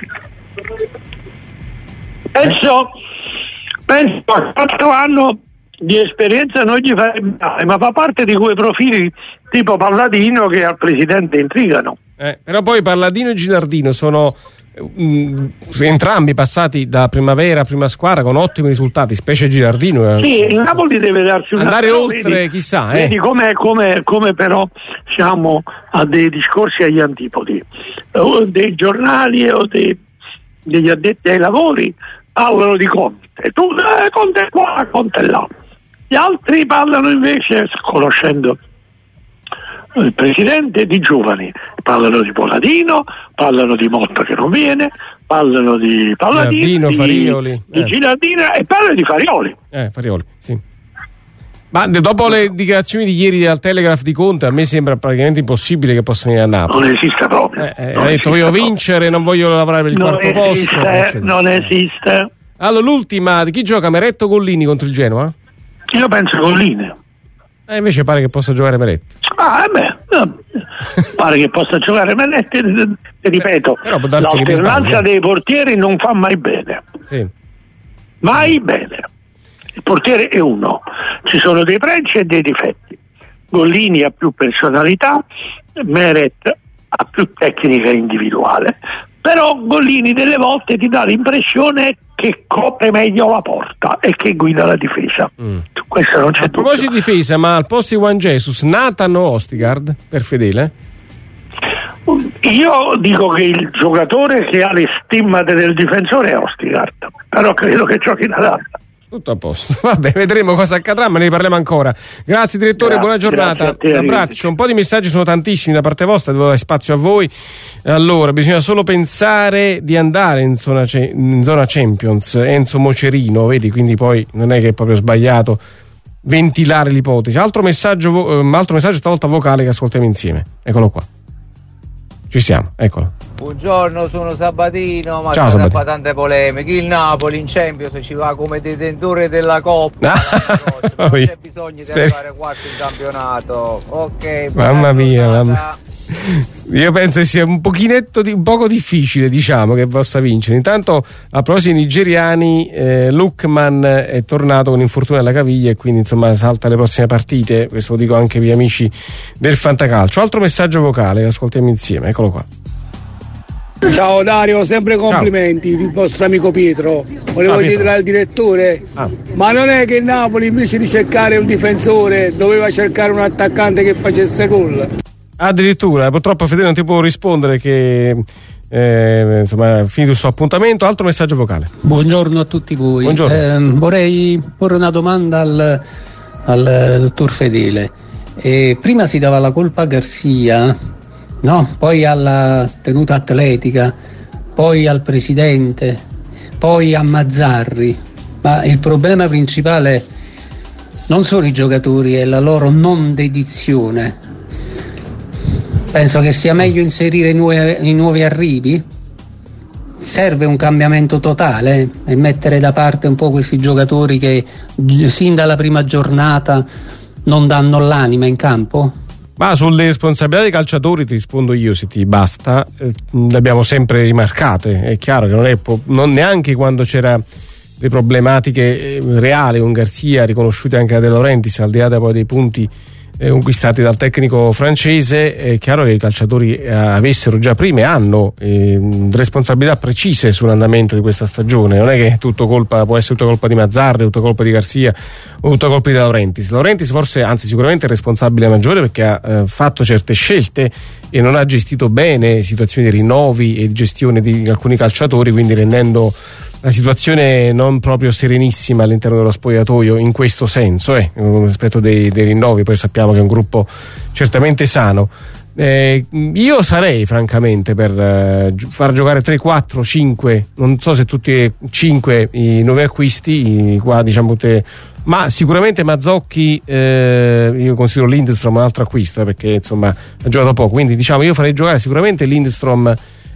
Penso, penso a quattro anni di esperienza non gli farebbe male, ma fa parte di quei profili tipo Palladino che al presidente intrigano. Eh, però poi Palladino e Gilardino sono mh, entrambi passati da primavera a prima squadra con ottimi risultati, specie Gilardino. Sì, il Napoli deve darsi una andare però, oltre, vedi, chissà. Eh. Vedi come, come, come però siamo a dei discorsi agli antipodi, o dei giornali o dei, degli addetti ai lavori parlano di Conte, tu eh, Conte qua, Conte là. Gli altri parlano invece, conoscendo il presidente, di giovani, parlano di Palladino, parlano di Motta che non viene, parlano di Palladino, Gilardino, Farioli, di, eh. di Gilardino e parlano di Farioli. Eh, Farioli, sì. Ma dopo le dichiarazioni di ieri al Telegraph di Conte, a me sembra praticamente impossibile che possa venire a Napoli. Non esiste proprio. Eh, eh, ha detto voglio vincere, non voglio lavorare per il non quarto esiste, posto. Non esiste. Allora, l'ultima, chi gioca? Meretto o Gollini contro il Genoa? Io penso Gollini. Eh, invece pare che possa giocare Meretti. Ah, beh, pare che possa giocare Meretti, ti ripeto, Però può darsi che l'alternanza sbaglia. dei portieri non fa mai bene. Sì. Mai bene. Il portiere è uno, ci sono dei pregi e dei difetti. Gollini ha più personalità, Meret ha più tecnica individuale, però Gollini delle volte ti dà l'impressione che copre meglio la porta e che guida la difesa. Mm. Questo non c'è A proposito di difesa, ma al posto di Juan Jesus, Nathan o Ostigard per Fedele? Io dico che il giocatore che ha le stimmate del difensore è Ostigard, però credo che giochi in Atalanta. Tutto a posto, vabbè, vedremo cosa accadrà, ma ne parliamo ancora. Grazie direttore, Grazie, buona giornata. te, Un abbraccio. Un po' di messaggi sono tantissimi da parte vostra, devo dare spazio a voi. Allora, bisogna solo pensare di andare in zona, in zona Champions. Enzo Mocerino, vedi, quindi poi non è che è proprio sbagliato ventilare l'ipotesi. Altro messaggio, um, altro messaggio stavolta vocale che ascoltiamo insieme. Eccolo qua. Ci siamo, eccolo. Buongiorno, sono Sabatino, ma Ciao, c'è Sabatino. fa tante polemiche. Il Napoli in Champions ci va come detentore della Coppa. Non c'è bisogno di arrivare quarto in campionato. Ok, mamma mia, giornata. mamma. Io penso che sia un pochinetto di, un poco difficile, diciamo, che possa vincere. Intanto, a proposito dei nigeriani, eh, Lookman è tornato con infortunio alla caviglia e quindi insomma salta le prossime partite. Questo lo dico anche per gli amici del Fantacalcio. Altro messaggio vocale, ascoltiamo insieme, eccolo qua. Ciao Dario, sempre complimenti il vostro amico Pietro. Volevo Ah, Pietro. chiedere al direttore, Ah. ma non è che il Napoli invece di cercare un difensore doveva cercare un attaccante che facesse gol? Addirittura, purtroppo Fedele non ti può rispondere che eh, insomma è finito il suo appuntamento. Altro messaggio vocale. Buongiorno a tutti voi. Buongiorno. Eh, vorrei porre una domanda al, al dottor Fedele. Eh, prima si dava la colpa a Garzia, no? Poi alla tenuta atletica, poi al presidente, poi a Mazzarri, ma il problema principale non sono i giocatori, è la loro non dedizione. Penso che sia meglio inserire i nuovi, i nuovi arrivi. Serve un cambiamento totale e mettere da parte un po' questi giocatori che sin dalla prima giornata non danno l'anima in campo. Ma sulle responsabilità dei calciatori ti rispondo io, se ti basta, eh, le abbiamo sempre rimarcate. È chiaro che non è po- non neanche quando c'era le problematiche eh, reali con Garzia, riconosciute anche da De Laurentiis, al di là poi dei punti eh, conquistati dal tecnico francese. È chiaro che i calciatori eh, avessero già prima e hanno eh, responsabilità precise sull'andamento di questa stagione. Non è che tutto colpa, può essere tutta colpa di Mazzarri, tutta colpa di Garzia o tutta colpa di De Laurentiis. De Laurentiis forse, anzi sicuramente è il responsabile maggiore, perché ha eh, fatto certe scelte e non ha gestito bene situazioni di rinnovi e di gestione di alcuni calciatori, quindi rendendo la situazione non proprio serenissima all'interno dello spogliatoio in questo senso, eh, rispetto dei, dei rinnovi. Poi sappiamo che è un gruppo certamente sano. Eh, io sarei francamente per eh, far giocare tre, quattro, cinque, non so se tutti e cinque i nuovi acquisti, i, qua diciamo te, ma sicuramente Mazzocchi, eh, io considero Lindstrom un altro acquisto, eh, perché insomma ha giocato poco, quindi diciamo io farei giocare sicuramente Lindstrom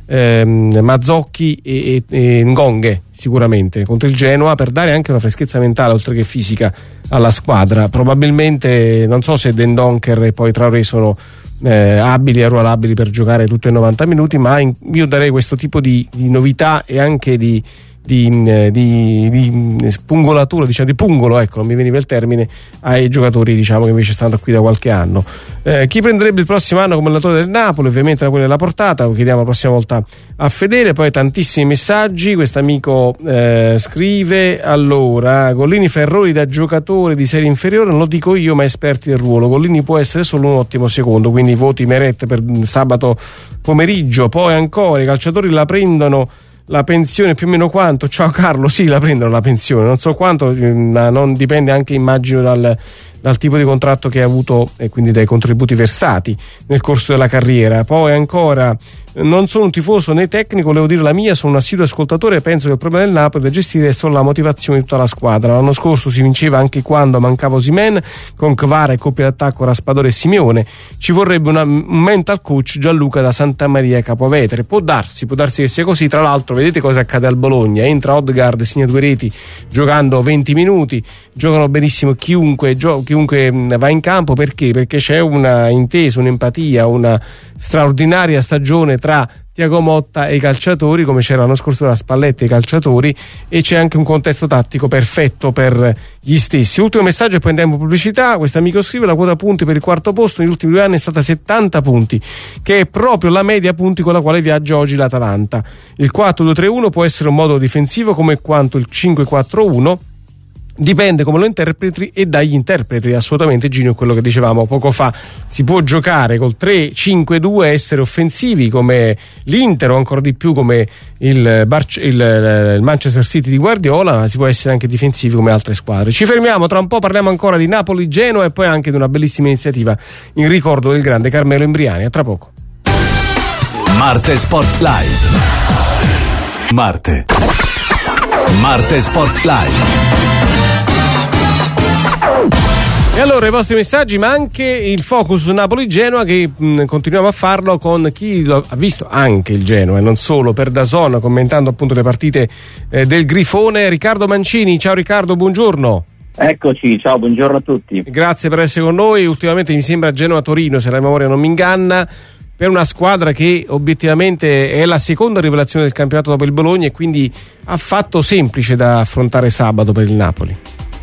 ehm, Mazzocchi e, e, e Ngonghe sicuramente contro il Genoa, per dare anche una freschezza mentale oltre che fisica alla squadra. Probabilmente non so se Dendoncker e poi Traoré sono eh, abili e arruolabili per giocare tutti i novanta minuti, ma in, io darei questo tipo di, di novità e anche di Di, di, di pungolatura, diciamo di pungolo, ecco, non mi veniva il termine, ai giocatori, diciamo, che invece stanno qui da qualche anno. Eh, chi prenderebbe il prossimo anno come allenatore del Napoli? Ovviamente Napoli della portata, lo chiediamo la prossima volta a Fedele. Poi tantissimi messaggi. Quest'amico eh, scrive: allora, Gollini fa errori da giocatore di serie inferiore, non lo dico io ma esperti del ruolo. Gollini può essere solo un ottimo secondo, quindi voti Meret per sabato pomeriggio. Poi ancora i calciatori la prendono la pensione più o meno quanto? Ciao Carlo, sì, la prendono la pensione, non so quanto, ma non dipende anche, immagino, dal, dal tipo di contratto che ha avuto e quindi dai contributi versati nel corso della carriera. Poi ancora: non sono un tifoso né tecnico, volevo dire la mia, sono un assiduo ascoltatore e penso che il problema del Napoli da gestire è solo la motivazione di tutta la squadra. L'anno scorso si vinceva anche quando mancava Osimhen, con Kvara e coppia d'attacco Raspadore e Simeone. Ci vorrebbe una, un mental coach, Gianluca da Santa Maria Capovetere. Può darsi, può darsi che sia così. Tra l'altro vedete cosa accade al Bologna: entra Odegaard, segna due reti giocando venti minuti, giocano benissimo chiunque, gio- chiunque va in campo. Perché? Perché c'è una intesa, un'empatia, una straordinaria stagione tra Thiago Motta e i calciatori, come c'era l'anno scorso tra Spalletti e i calciatori, e c'è anche un contesto tattico perfetto per gli stessi. Ultimo messaggio e poi andiamo in pubblicità. Questo amico scrive: la quota punti per il quarto posto negli ultimi due anni è stata settanta punti, che è proprio la media punti con la quale viaggia oggi l'Atalanta. Il quattro due tre uno può essere un modo difensivo come quanto il cinque quattro uno, dipende come lo interpreti e dagli interpreti. Assolutamente, Gino, quello che dicevamo poco fa: si può giocare col tre cinque due, essere offensivi come l'Inter o ancora di più come il, Bar- il, il Manchester City di Guardiola, ma si può essere anche difensivi come altre squadre. Ci fermiamo, tra un po' parliamo ancora di Napoli-Genoa e poi anche di una bellissima iniziativa in ricordo del grande Carmelo Imbriani. A tra poco. Marte Sport Live. Marte. Marte Sport Live. E allora i vostri messaggi, ma anche il focus su Napoli-Genoa, che mh, continuiamo a farlo con chi lo, ha visto anche il Genoa e non solo, per D A Z N, commentando appunto le partite eh, del Grifone. Riccardo Mancini. Ciao Riccardo, buongiorno. Eccoci, ciao, buongiorno a tutti. Grazie per essere con noi. Ultimamente mi sembra Genoa-Torino, se la memoria non mi inganna, per una squadra che obiettivamente è la seconda rivelazione del campionato dopo il Bologna e quindi affatto semplice da affrontare sabato per il Napoli.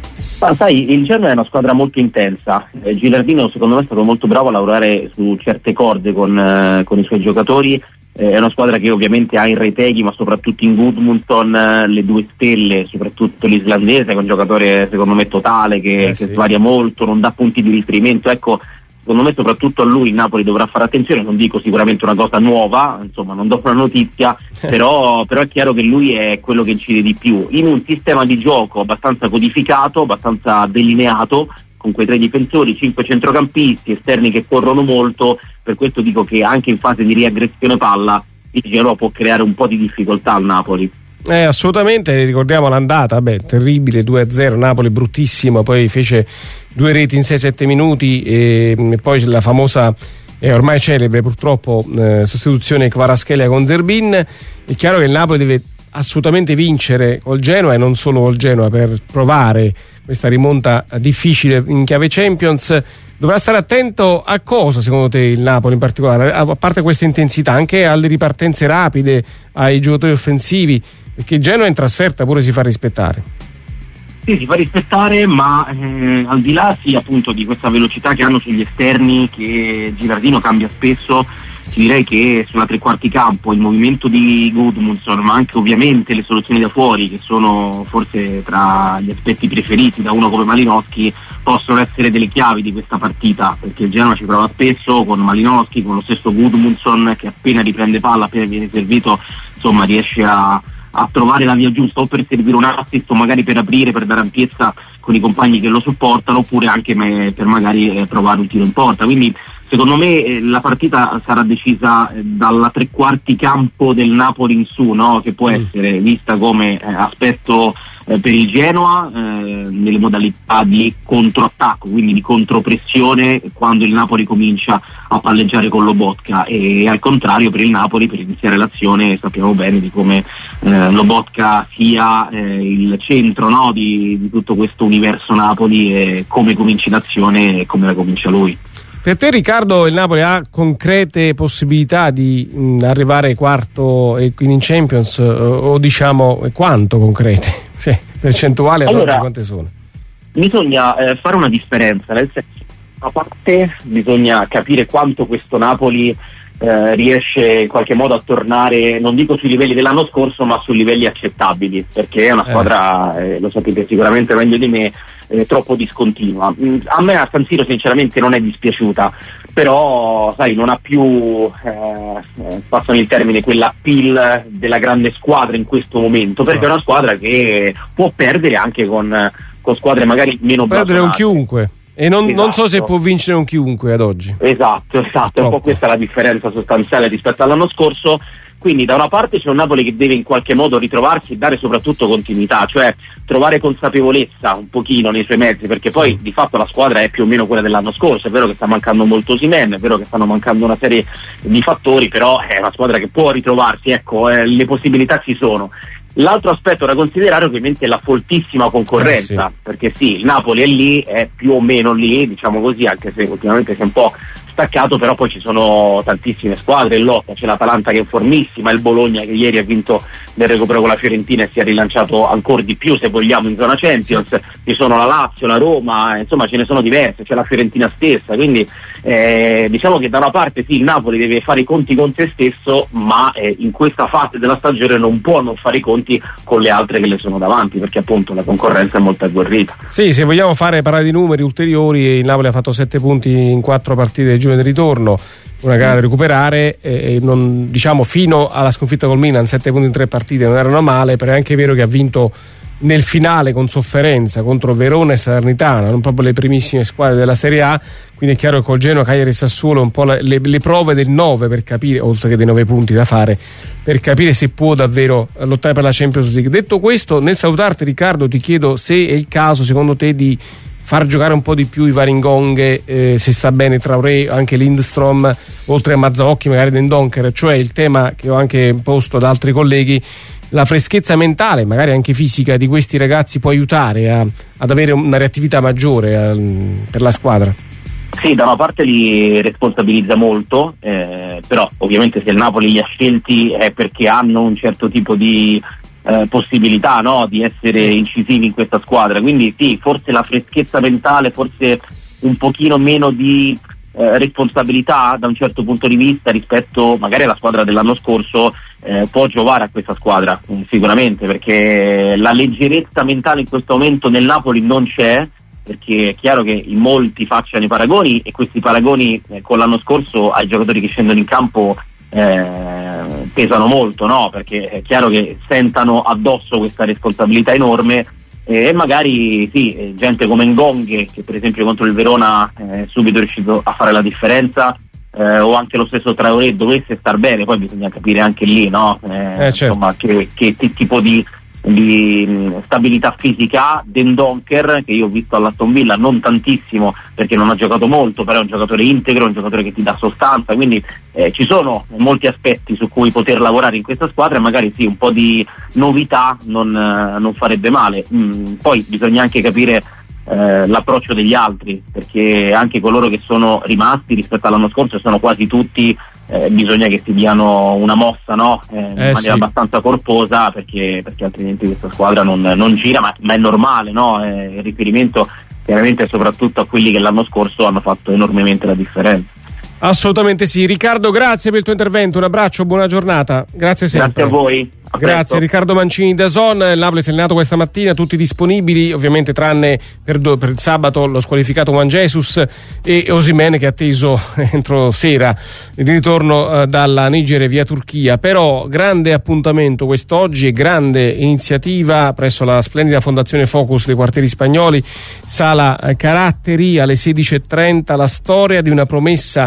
Ma sai, il Genoa è una squadra molto intensa. eh, Gilardino secondo me è stato molto bravo a lavorare su certe corde con, eh, con i suoi giocatori. eh, è una squadra che ovviamente ha in Retegui, ma soprattutto in Gudmundsson, eh, le due stelle, soprattutto l'islandese, che è un giocatore secondo me totale, che, eh, che sì. svaria molto, non dà punti di riferimento. Ecco, secondo me soprattutto a lui il Napoli dovrà fare attenzione. Non dico sicuramente una cosa nuova, insomma non do una notizia, però, però è chiaro che lui è quello che incide di più in un sistema di gioco abbastanza codificato, abbastanza delineato, con quei tre difensori, cinque centrocampisti, esterni che corrono molto. Per questo dico che anche in fase di riaggressione palla il Genoa può creare un po' di difficoltà al Napoli. Eh, assolutamente, ricordiamo l'andata, beh, terribile, due a zero, Napoli bruttissimo, poi fece due reti in sei sette minuti e, e poi la famosa e eh, ormai celebre purtroppo eh, sostituzione Kvaratskhelia con Zerbin. È chiaro che il Napoli deve assolutamente vincere col Genoa e non solo col Genoa per provare questa rimonta difficile in chiave Champions. Dovrà stare attento a cosa, secondo te, il Napoli in particolare, a parte questa intensità, anche alle ripartenze rapide, ai giocatori offensivi, perché il Genoa in trasferta pure si fa rispettare. Sì, si fa rispettare, ma eh, al di là sì, appunto, di questa velocità che hanno sugli esterni, che Gilardino cambia spesso, ti direi che sulla tre quarti campo il movimento di Gudmundsson, ma anche ovviamente le soluzioni da fuori, che sono forse tra gli aspetti preferiti da uno come Malinowski, possono essere delle chiavi di questa partita, perché il Genoa ci prova spesso con Malinowski, con lo stesso Gudmundsson, che appena riprende palla, appena viene servito, insomma riesce a a trovare la via giusta, o per servire un assist o magari per aprire, per dare ampiezza con i compagni che lo supportano, oppure anche me, per magari eh, provare un tiro in porta. Quindi secondo me eh, la partita sarà decisa eh, dalla tre quarti campo del Napoli in su, no? Che può mm. essere vista come eh, aspetto eh, per il Genoa eh, nelle modalità di controattacco, quindi di contropressione quando il Napoli comincia a palleggiare con Lobotka, e al contrario per il Napoli per iniziare l'azione sappiamo bene di come eh, Lobotka sia eh, il centro, no? di, di tutto questo universo Napoli, e come cominci l'azione e come la comincia lui. Per te, Riccardo, il Napoli ha concrete possibilità di mh, arrivare ai quarto e quindi in Champions, o, o diciamo quanto concrete? Cioè, percentuali ad oggi quante sono? Bisogna eh, fare una differenza, nel senso, a parte bisogna capire quanto questo Napoli eh, riesce in qualche modo a tornare, non dico sui livelli dell'anno scorso, ma su livelli accettabili, perché è una squadra, eh. Eh, lo sapete sicuramente meglio di me, eh, troppo discontinua. A me a San Siro sinceramente non è dispiaciuta, però sai, non ha più, eh, passano il termine, quell'appeal della grande squadra in questo momento, perché è una squadra che può perdere anche con, con squadre magari meno blasonate. Perdere un chiunque. E non, esatto. non so se può vincere un chiunque ad oggi. Esatto, esatto, è un po' questa la differenza sostanziale rispetto all'anno scorso. Quindi da una parte c'è un Napoli che deve in qualche modo ritrovarsi e dare soprattutto continuità, cioè trovare consapevolezza un pochino nei suoi mezzi, perché poi di fatto la squadra è più o meno quella dell'anno scorso. È vero che sta mancando molto Osimhen, è vero che stanno mancando una serie di fattori, però è una squadra che può ritrovarsi, ecco, eh, le possibilità ci sono. L'altro aspetto da considerare ovviamente è la foltissima concorrenza, eh sì. perché sì, il Napoli è lì, è più o meno lì, diciamo così, anche se ultimamente si è un po' staccato, però poi ci sono tantissime squadre in lotta, c'è l'Atalanta che è formissima, il Bologna che ieri ha vinto nel recupero con la Fiorentina e si è rilanciato ancora di più, se vogliamo, in zona Champions, ci sono la Lazio, la Roma, insomma ce ne sono diverse, c'è la Fiorentina stessa, quindi eh, diciamo che da una parte sì, il Napoli deve fare i conti con se stesso, ma eh, in questa fase della stagione non può non fare i conti con le altre che le sono davanti, perché appunto la concorrenza è molto agguerrita. Sì, se vogliamo fare parlare di numeri ulteriori, il Napoli ha fatto sette punti in quattro partite del giorno di ritorno, una gara da recuperare, e non, diciamo fino alla sconfitta col Milan sette punti in tre partite non erano male, però è anche vero che ha vinto nel finale con sofferenza contro Verona e Salernitana, non proprio le primissime squadre della Serie A, quindi è chiaro che col Genoa, Cagliari e Sassuolo un po' le, le prove del nove per capire, oltre che dei nove punti da fare, per capire se può davvero lottare per la Champions League. Detto questo, nel salutarti, Riccardo, ti chiedo se è il caso secondo te di far giocare un po' di più i vari Ngonghe, eh, se sta bene Traoré, anche Lindstrom, oltre a Mazzaocchi magari Dendoncker, cioè il tema che ho anche posto ad altri colleghi, la freschezza mentale, magari anche fisica di questi ragazzi può aiutare a, ad avere una reattività maggiore a, per la squadra? Sì, da una parte li responsabilizza molto, eh, però ovviamente se il Napoli li ha scelti è perché hanno un certo tipo di eh, possibilità, no? Di essere incisivi in questa squadra, quindi sì, forse la freschezza mentale, forse un pochino meno di eh, responsabilità da un certo punto di vista rispetto magari alla squadra dell'anno scorso, eh, può giovare a questa squadra, sicuramente, perché la leggerezza mentale in questo momento nel Napoli non c'è, perché è chiaro che in molti facciano i paragoni, e questi paragoni eh, con l'anno scorso ai giocatori che scendono in campo eh, pesano molto, no? Perché è chiaro che sentano addosso questa responsabilità enorme, eh, e magari sì, gente come Ngonghe, che per esempio contro il Verona eh, subito è riuscito a fare la differenza, eh, o anche lo stesso Traoré dovesse star bene, poi bisogna capire anche lì, no? Eh, eh, certo. Insomma, che, che, che tipo di di stabilità fisica. Dendoncker, che io ho visto all'Aston Villa, non tantissimo perché non ha giocato molto, però è un giocatore integro, un giocatore che ti dà sostanza, quindi eh, ci sono molti aspetti su cui poter lavorare in questa squadra, e magari sì, un po' di novità non, eh, non farebbe male. Mm, poi bisogna anche capire eh, l'approccio degli altri, perché anche coloro che sono rimasti rispetto all'anno scorso sono quasi tutti Eh, bisogna che si diano una mossa, no? eh, in eh, maniera sì. abbastanza corposa, perché, perché altrimenti questa squadra non, non gira, ma, ma è normale, no? Eh, il riferimento chiaramente soprattutto a quelli che l'anno scorso hanno fatto enormemente la differenza. Assolutamente sì. Riccardo, grazie per il tuo intervento, un abbraccio, buona giornata. Grazie sempre. Grazie a voi. A Grazie, presto. Riccardo Mancini da Zon. Il Napoli si è allenato questa mattina, tutti disponibili, ovviamente tranne per, do, per il sabato lo squalificato Juan Jesus e Osimhen che è atteso entro sera di ritorno eh, dalla Nigeria via Turchia. Però grande appuntamento quest'oggi e grande iniziativa presso la splendida Fondazione Focus dei Quartieri Spagnoli, Sala eh, Caratteri alle sedici e trenta, la storia di una promessa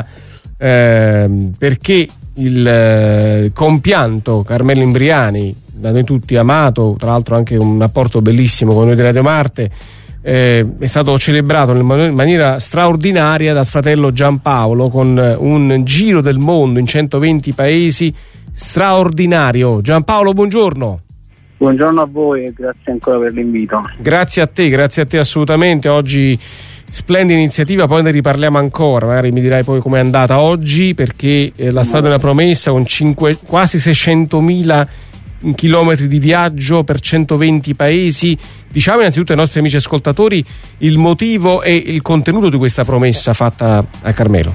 eh, perché il eh, compianto Carmelo Imbriani, da noi tutti amato, tra l'altro anche un apporto bellissimo con noi di Radio Marte, eh, è stato celebrato in maniera straordinaria dal fratello Giampaolo con un giro del mondo in centoventi paesi straordinario. Giampaolo, buongiorno. Buongiorno a voi e grazie ancora per l'invito. Grazie a te, grazie a te assolutamente. Oggi splendida iniziativa, poi ne riparliamo ancora, magari mi dirai poi com'è andata oggi, perché eh, la strada è una promessa con cinque, quasi seicentomila chilometri di viaggio per centoventi paesi. Diciamo innanzitutto ai nostri amici ascoltatori il motivo e il contenuto di questa promessa fatta a Carmelo.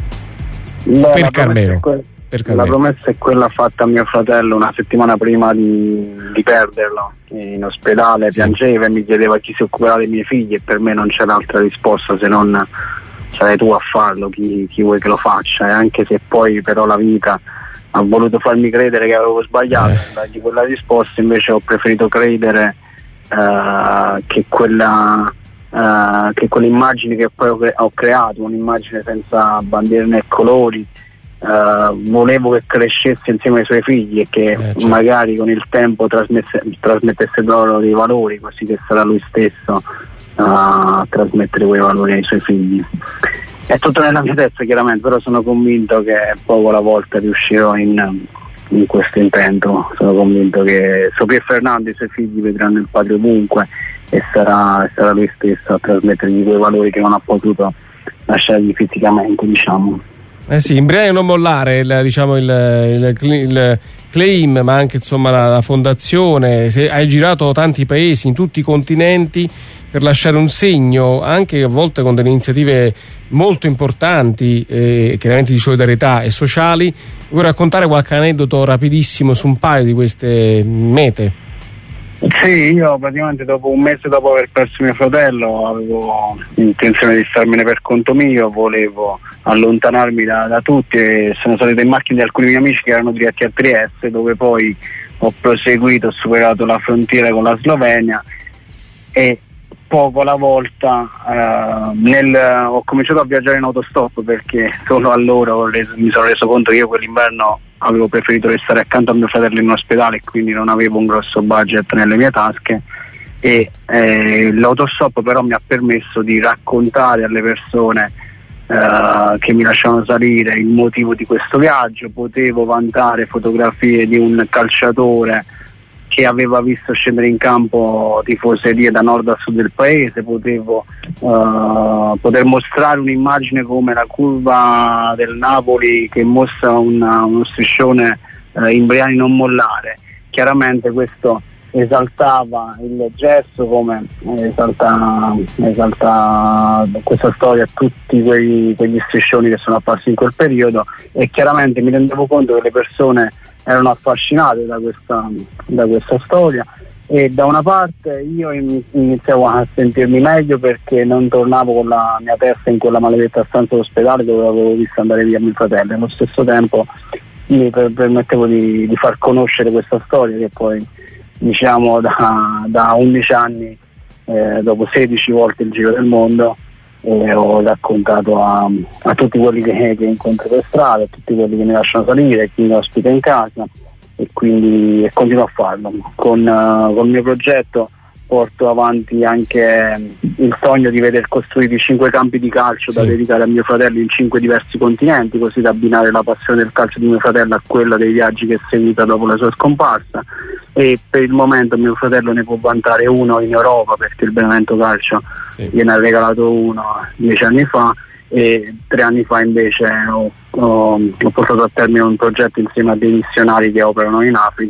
No, per la Carmelo. Que- per Carmelo. La promessa è quella fatta a mio fratello una settimana prima di, di perderlo in ospedale, sì. Piangeva e mi chiedeva chi si occuperà dei miei figli e per me non c'era altra risposta se non sarai tu a farlo, chi, chi vuoi che lo faccia, e anche se poi però la vita ha voluto farmi credere che avevo sbagliato eh. dargli quella risposta, invece ho preferito credere uh, che quella uh, che quell'immagine che poi ho creato, un'immagine senza bandiere né colori, uh, volevo che crescesse insieme ai suoi figli e che eh, certo. magari con il tempo trasmettesse loro dei valori, così che sarà lui stesso a trasmettere quei valori ai suoi figli. È tutto nella mia testa chiaramente, però sono convinto che poco alla volta riuscirò in, in questo intento. Sono convinto che Sofia e Fernando, i suoi figli, vedranno il padre ovunque e sarà, sarà lui stesso a trasmettergli quei valori che non ha potuto lasciargli fisicamente, diciamo. Eh sì, Imbriani non mollare il, diciamo, il, il, il claim, ma anche insomma la, la fondazione. Se hai girato tanti paesi in tutti i continenti per lasciare un segno, anche a volte con delle iniziative molto importanti, eh, chiaramente di solidarietà e sociali. Vuoi raccontare qualche aneddoto rapidissimo su un paio di queste mete? Sì, io praticamente dopo un mese dopo aver perso mio fratello avevo intenzione di starmene per conto mio, volevo allontanarmi da, da tutti e sono salito in macchina di alcuni miei amici che erano diretti a Trieste, dove poi ho proseguito, ho superato la frontiera con la Slovenia e poco alla volta eh, nel, ho cominciato a viaggiare in autostop, perché solo allora ho reso, mi sono reso conto che io quell'inverno avevo preferito restare accanto a mio fratello in ospedale e quindi non avevo un grosso budget nelle mie tasche, e eh, l'autostop però mi ha permesso di raccontare alle persone eh, che mi lasciavano salire il motivo di questo viaggio. Potevo vantare fotografie di un calciatore che aveva visto scendere in campo tifoserie da nord a sud del paese, potevo uh, poter mostrare un'immagine come la curva del Napoli che mostra una, uno striscione uh, Imbriani non mollare. Chiaramente questo esaltava il gesto, come esalta, esalta questa storia tutti quei, quegli striscioni che sono apparsi in quel periodo, e chiaramente mi rendevo conto che le persone erano affascinate da questa, da questa storia, e da una parte io iniziavo a sentirmi meglio perché non tornavo con la mia testa in quella maledetta stanza d'ospedale dove avevo visto andare via mio fratello, e allo stesso tempo mi permettevo di, di far conoscere questa storia che poi, diciamo, da, da undici anni, eh, dopo sedici volte il giro del mondo, e ho raccontato a, a tutti quelli che, che incontro per strada, a tutti quelli che mi lasciano salire, chi mi ospita in casa, e quindi e continuo a farlo. Con, uh, con il mio progetto porto avanti anche il sogno di veder costruiti cinque campi di calcio sì. da dedicare a mio fratello in cinque diversi continenti, così da abbinare la passione del calcio di mio fratello a quella dei viaggi che è seguita dopo la sua scomparsa. E per il momento mio fratello ne può vantare uno in Europa, perché il Benevento Calcio sì. gliene ha regalato uno dieci anni fa, e tre anni fa invece ho, ho, ho portato a termine un progetto insieme a dei missionari che operano in Africa,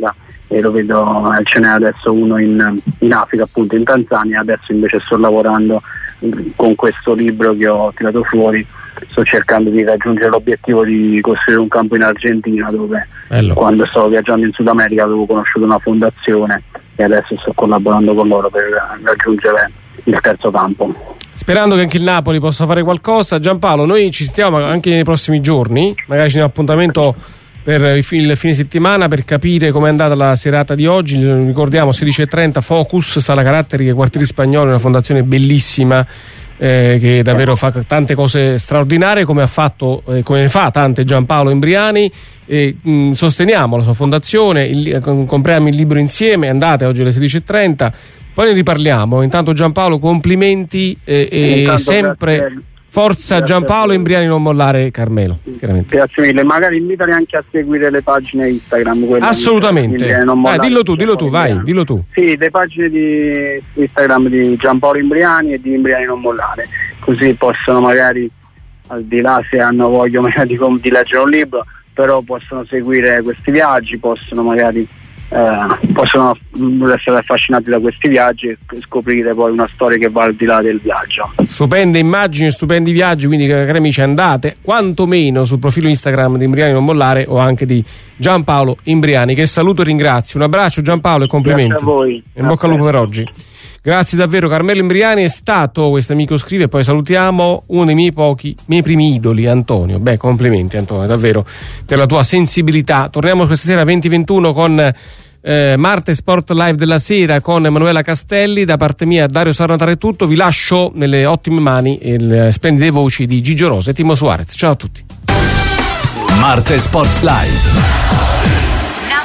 e lo vedo, ce n'è adesso uno in, in Africa, appunto in Tanzania. Adesso invece sto lavorando con questo libro che ho tirato fuori, sto cercando di raggiungere l'obiettivo di costruire un campo in Argentina, dove Bello. Quando stavo viaggiando in Sud America avevo conosciuto una fondazione e adesso sto collaborando con loro per raggiungere il terzo campo. Sperando che anche il Napoli possa fare qualcosa. Giampaolo, noi ci sentiamo anche nei prossimi giorni, magari ci diamo appuntamento per il fine settimana per capire com'è andata la serata di oggi. Ricordiamo sedici e trenta Focus, Sala Caratteri, Quartieri Spagnoli, una fondazione bellissima eh, che davvero fa tante cose straordinarie, come ha fatto, eh, come ne fa tante Giampaolo Imbriani, e mh, sosteniamo la sua fondazione, il, compriamo il libro insieme. Andate oggi alle sedici e trenta, poi ne riparliamo. Intanto Giampaolo, complimenti eh, e Intanto sempre grazie. Forza Grazie Giampaolo Imbriani, non mollare Carmelo. Grazie mille, magari invitali anche a seguire le pagine Instagram. Assolutamente, ah, dillo tu, dillo tu, vai, dillo tu. Sì, le pagine di Instagram di Giampaolo Imbriani e di Imbriani non mollare, così possono magari, al di là se hanno voglia magari di, di leggere un libro, però possono seguire questi viaggi, possono magari Eh, possono essere affascinati da questi viaggi e scoprire poi una storia che va al di là del viaggio. Stupende immagini, stupendi viaggi, quindi cari amici andate quantomeno sul profilo Instagram di Imbriani non mollare o anche di Giampaolo Imbriani, che saluto e ringrazio. Un abbraccio Giampaolo e complimenti. Grazie a voi. In bocca al lupo per oggi. Grazie davvero. Carmelo Imbriani è stato, questo amico scrive, poi salutiamo, uno dei miei pochi, miei primi idoli, Antonio. Beh, complimenti Antonio, davvero, per la tua sensibilità. Torniamo questa sera venti ventuno con eh, Marte Sport Live della sera con Emanuela Castelli. Da parte mia, Dario Sarnataro è tutto. Vi lascio nelle ottime mani e le splendide voci di Gigio Rosa e Timo Suarez. Ciao a tutti. Marte Sport Live.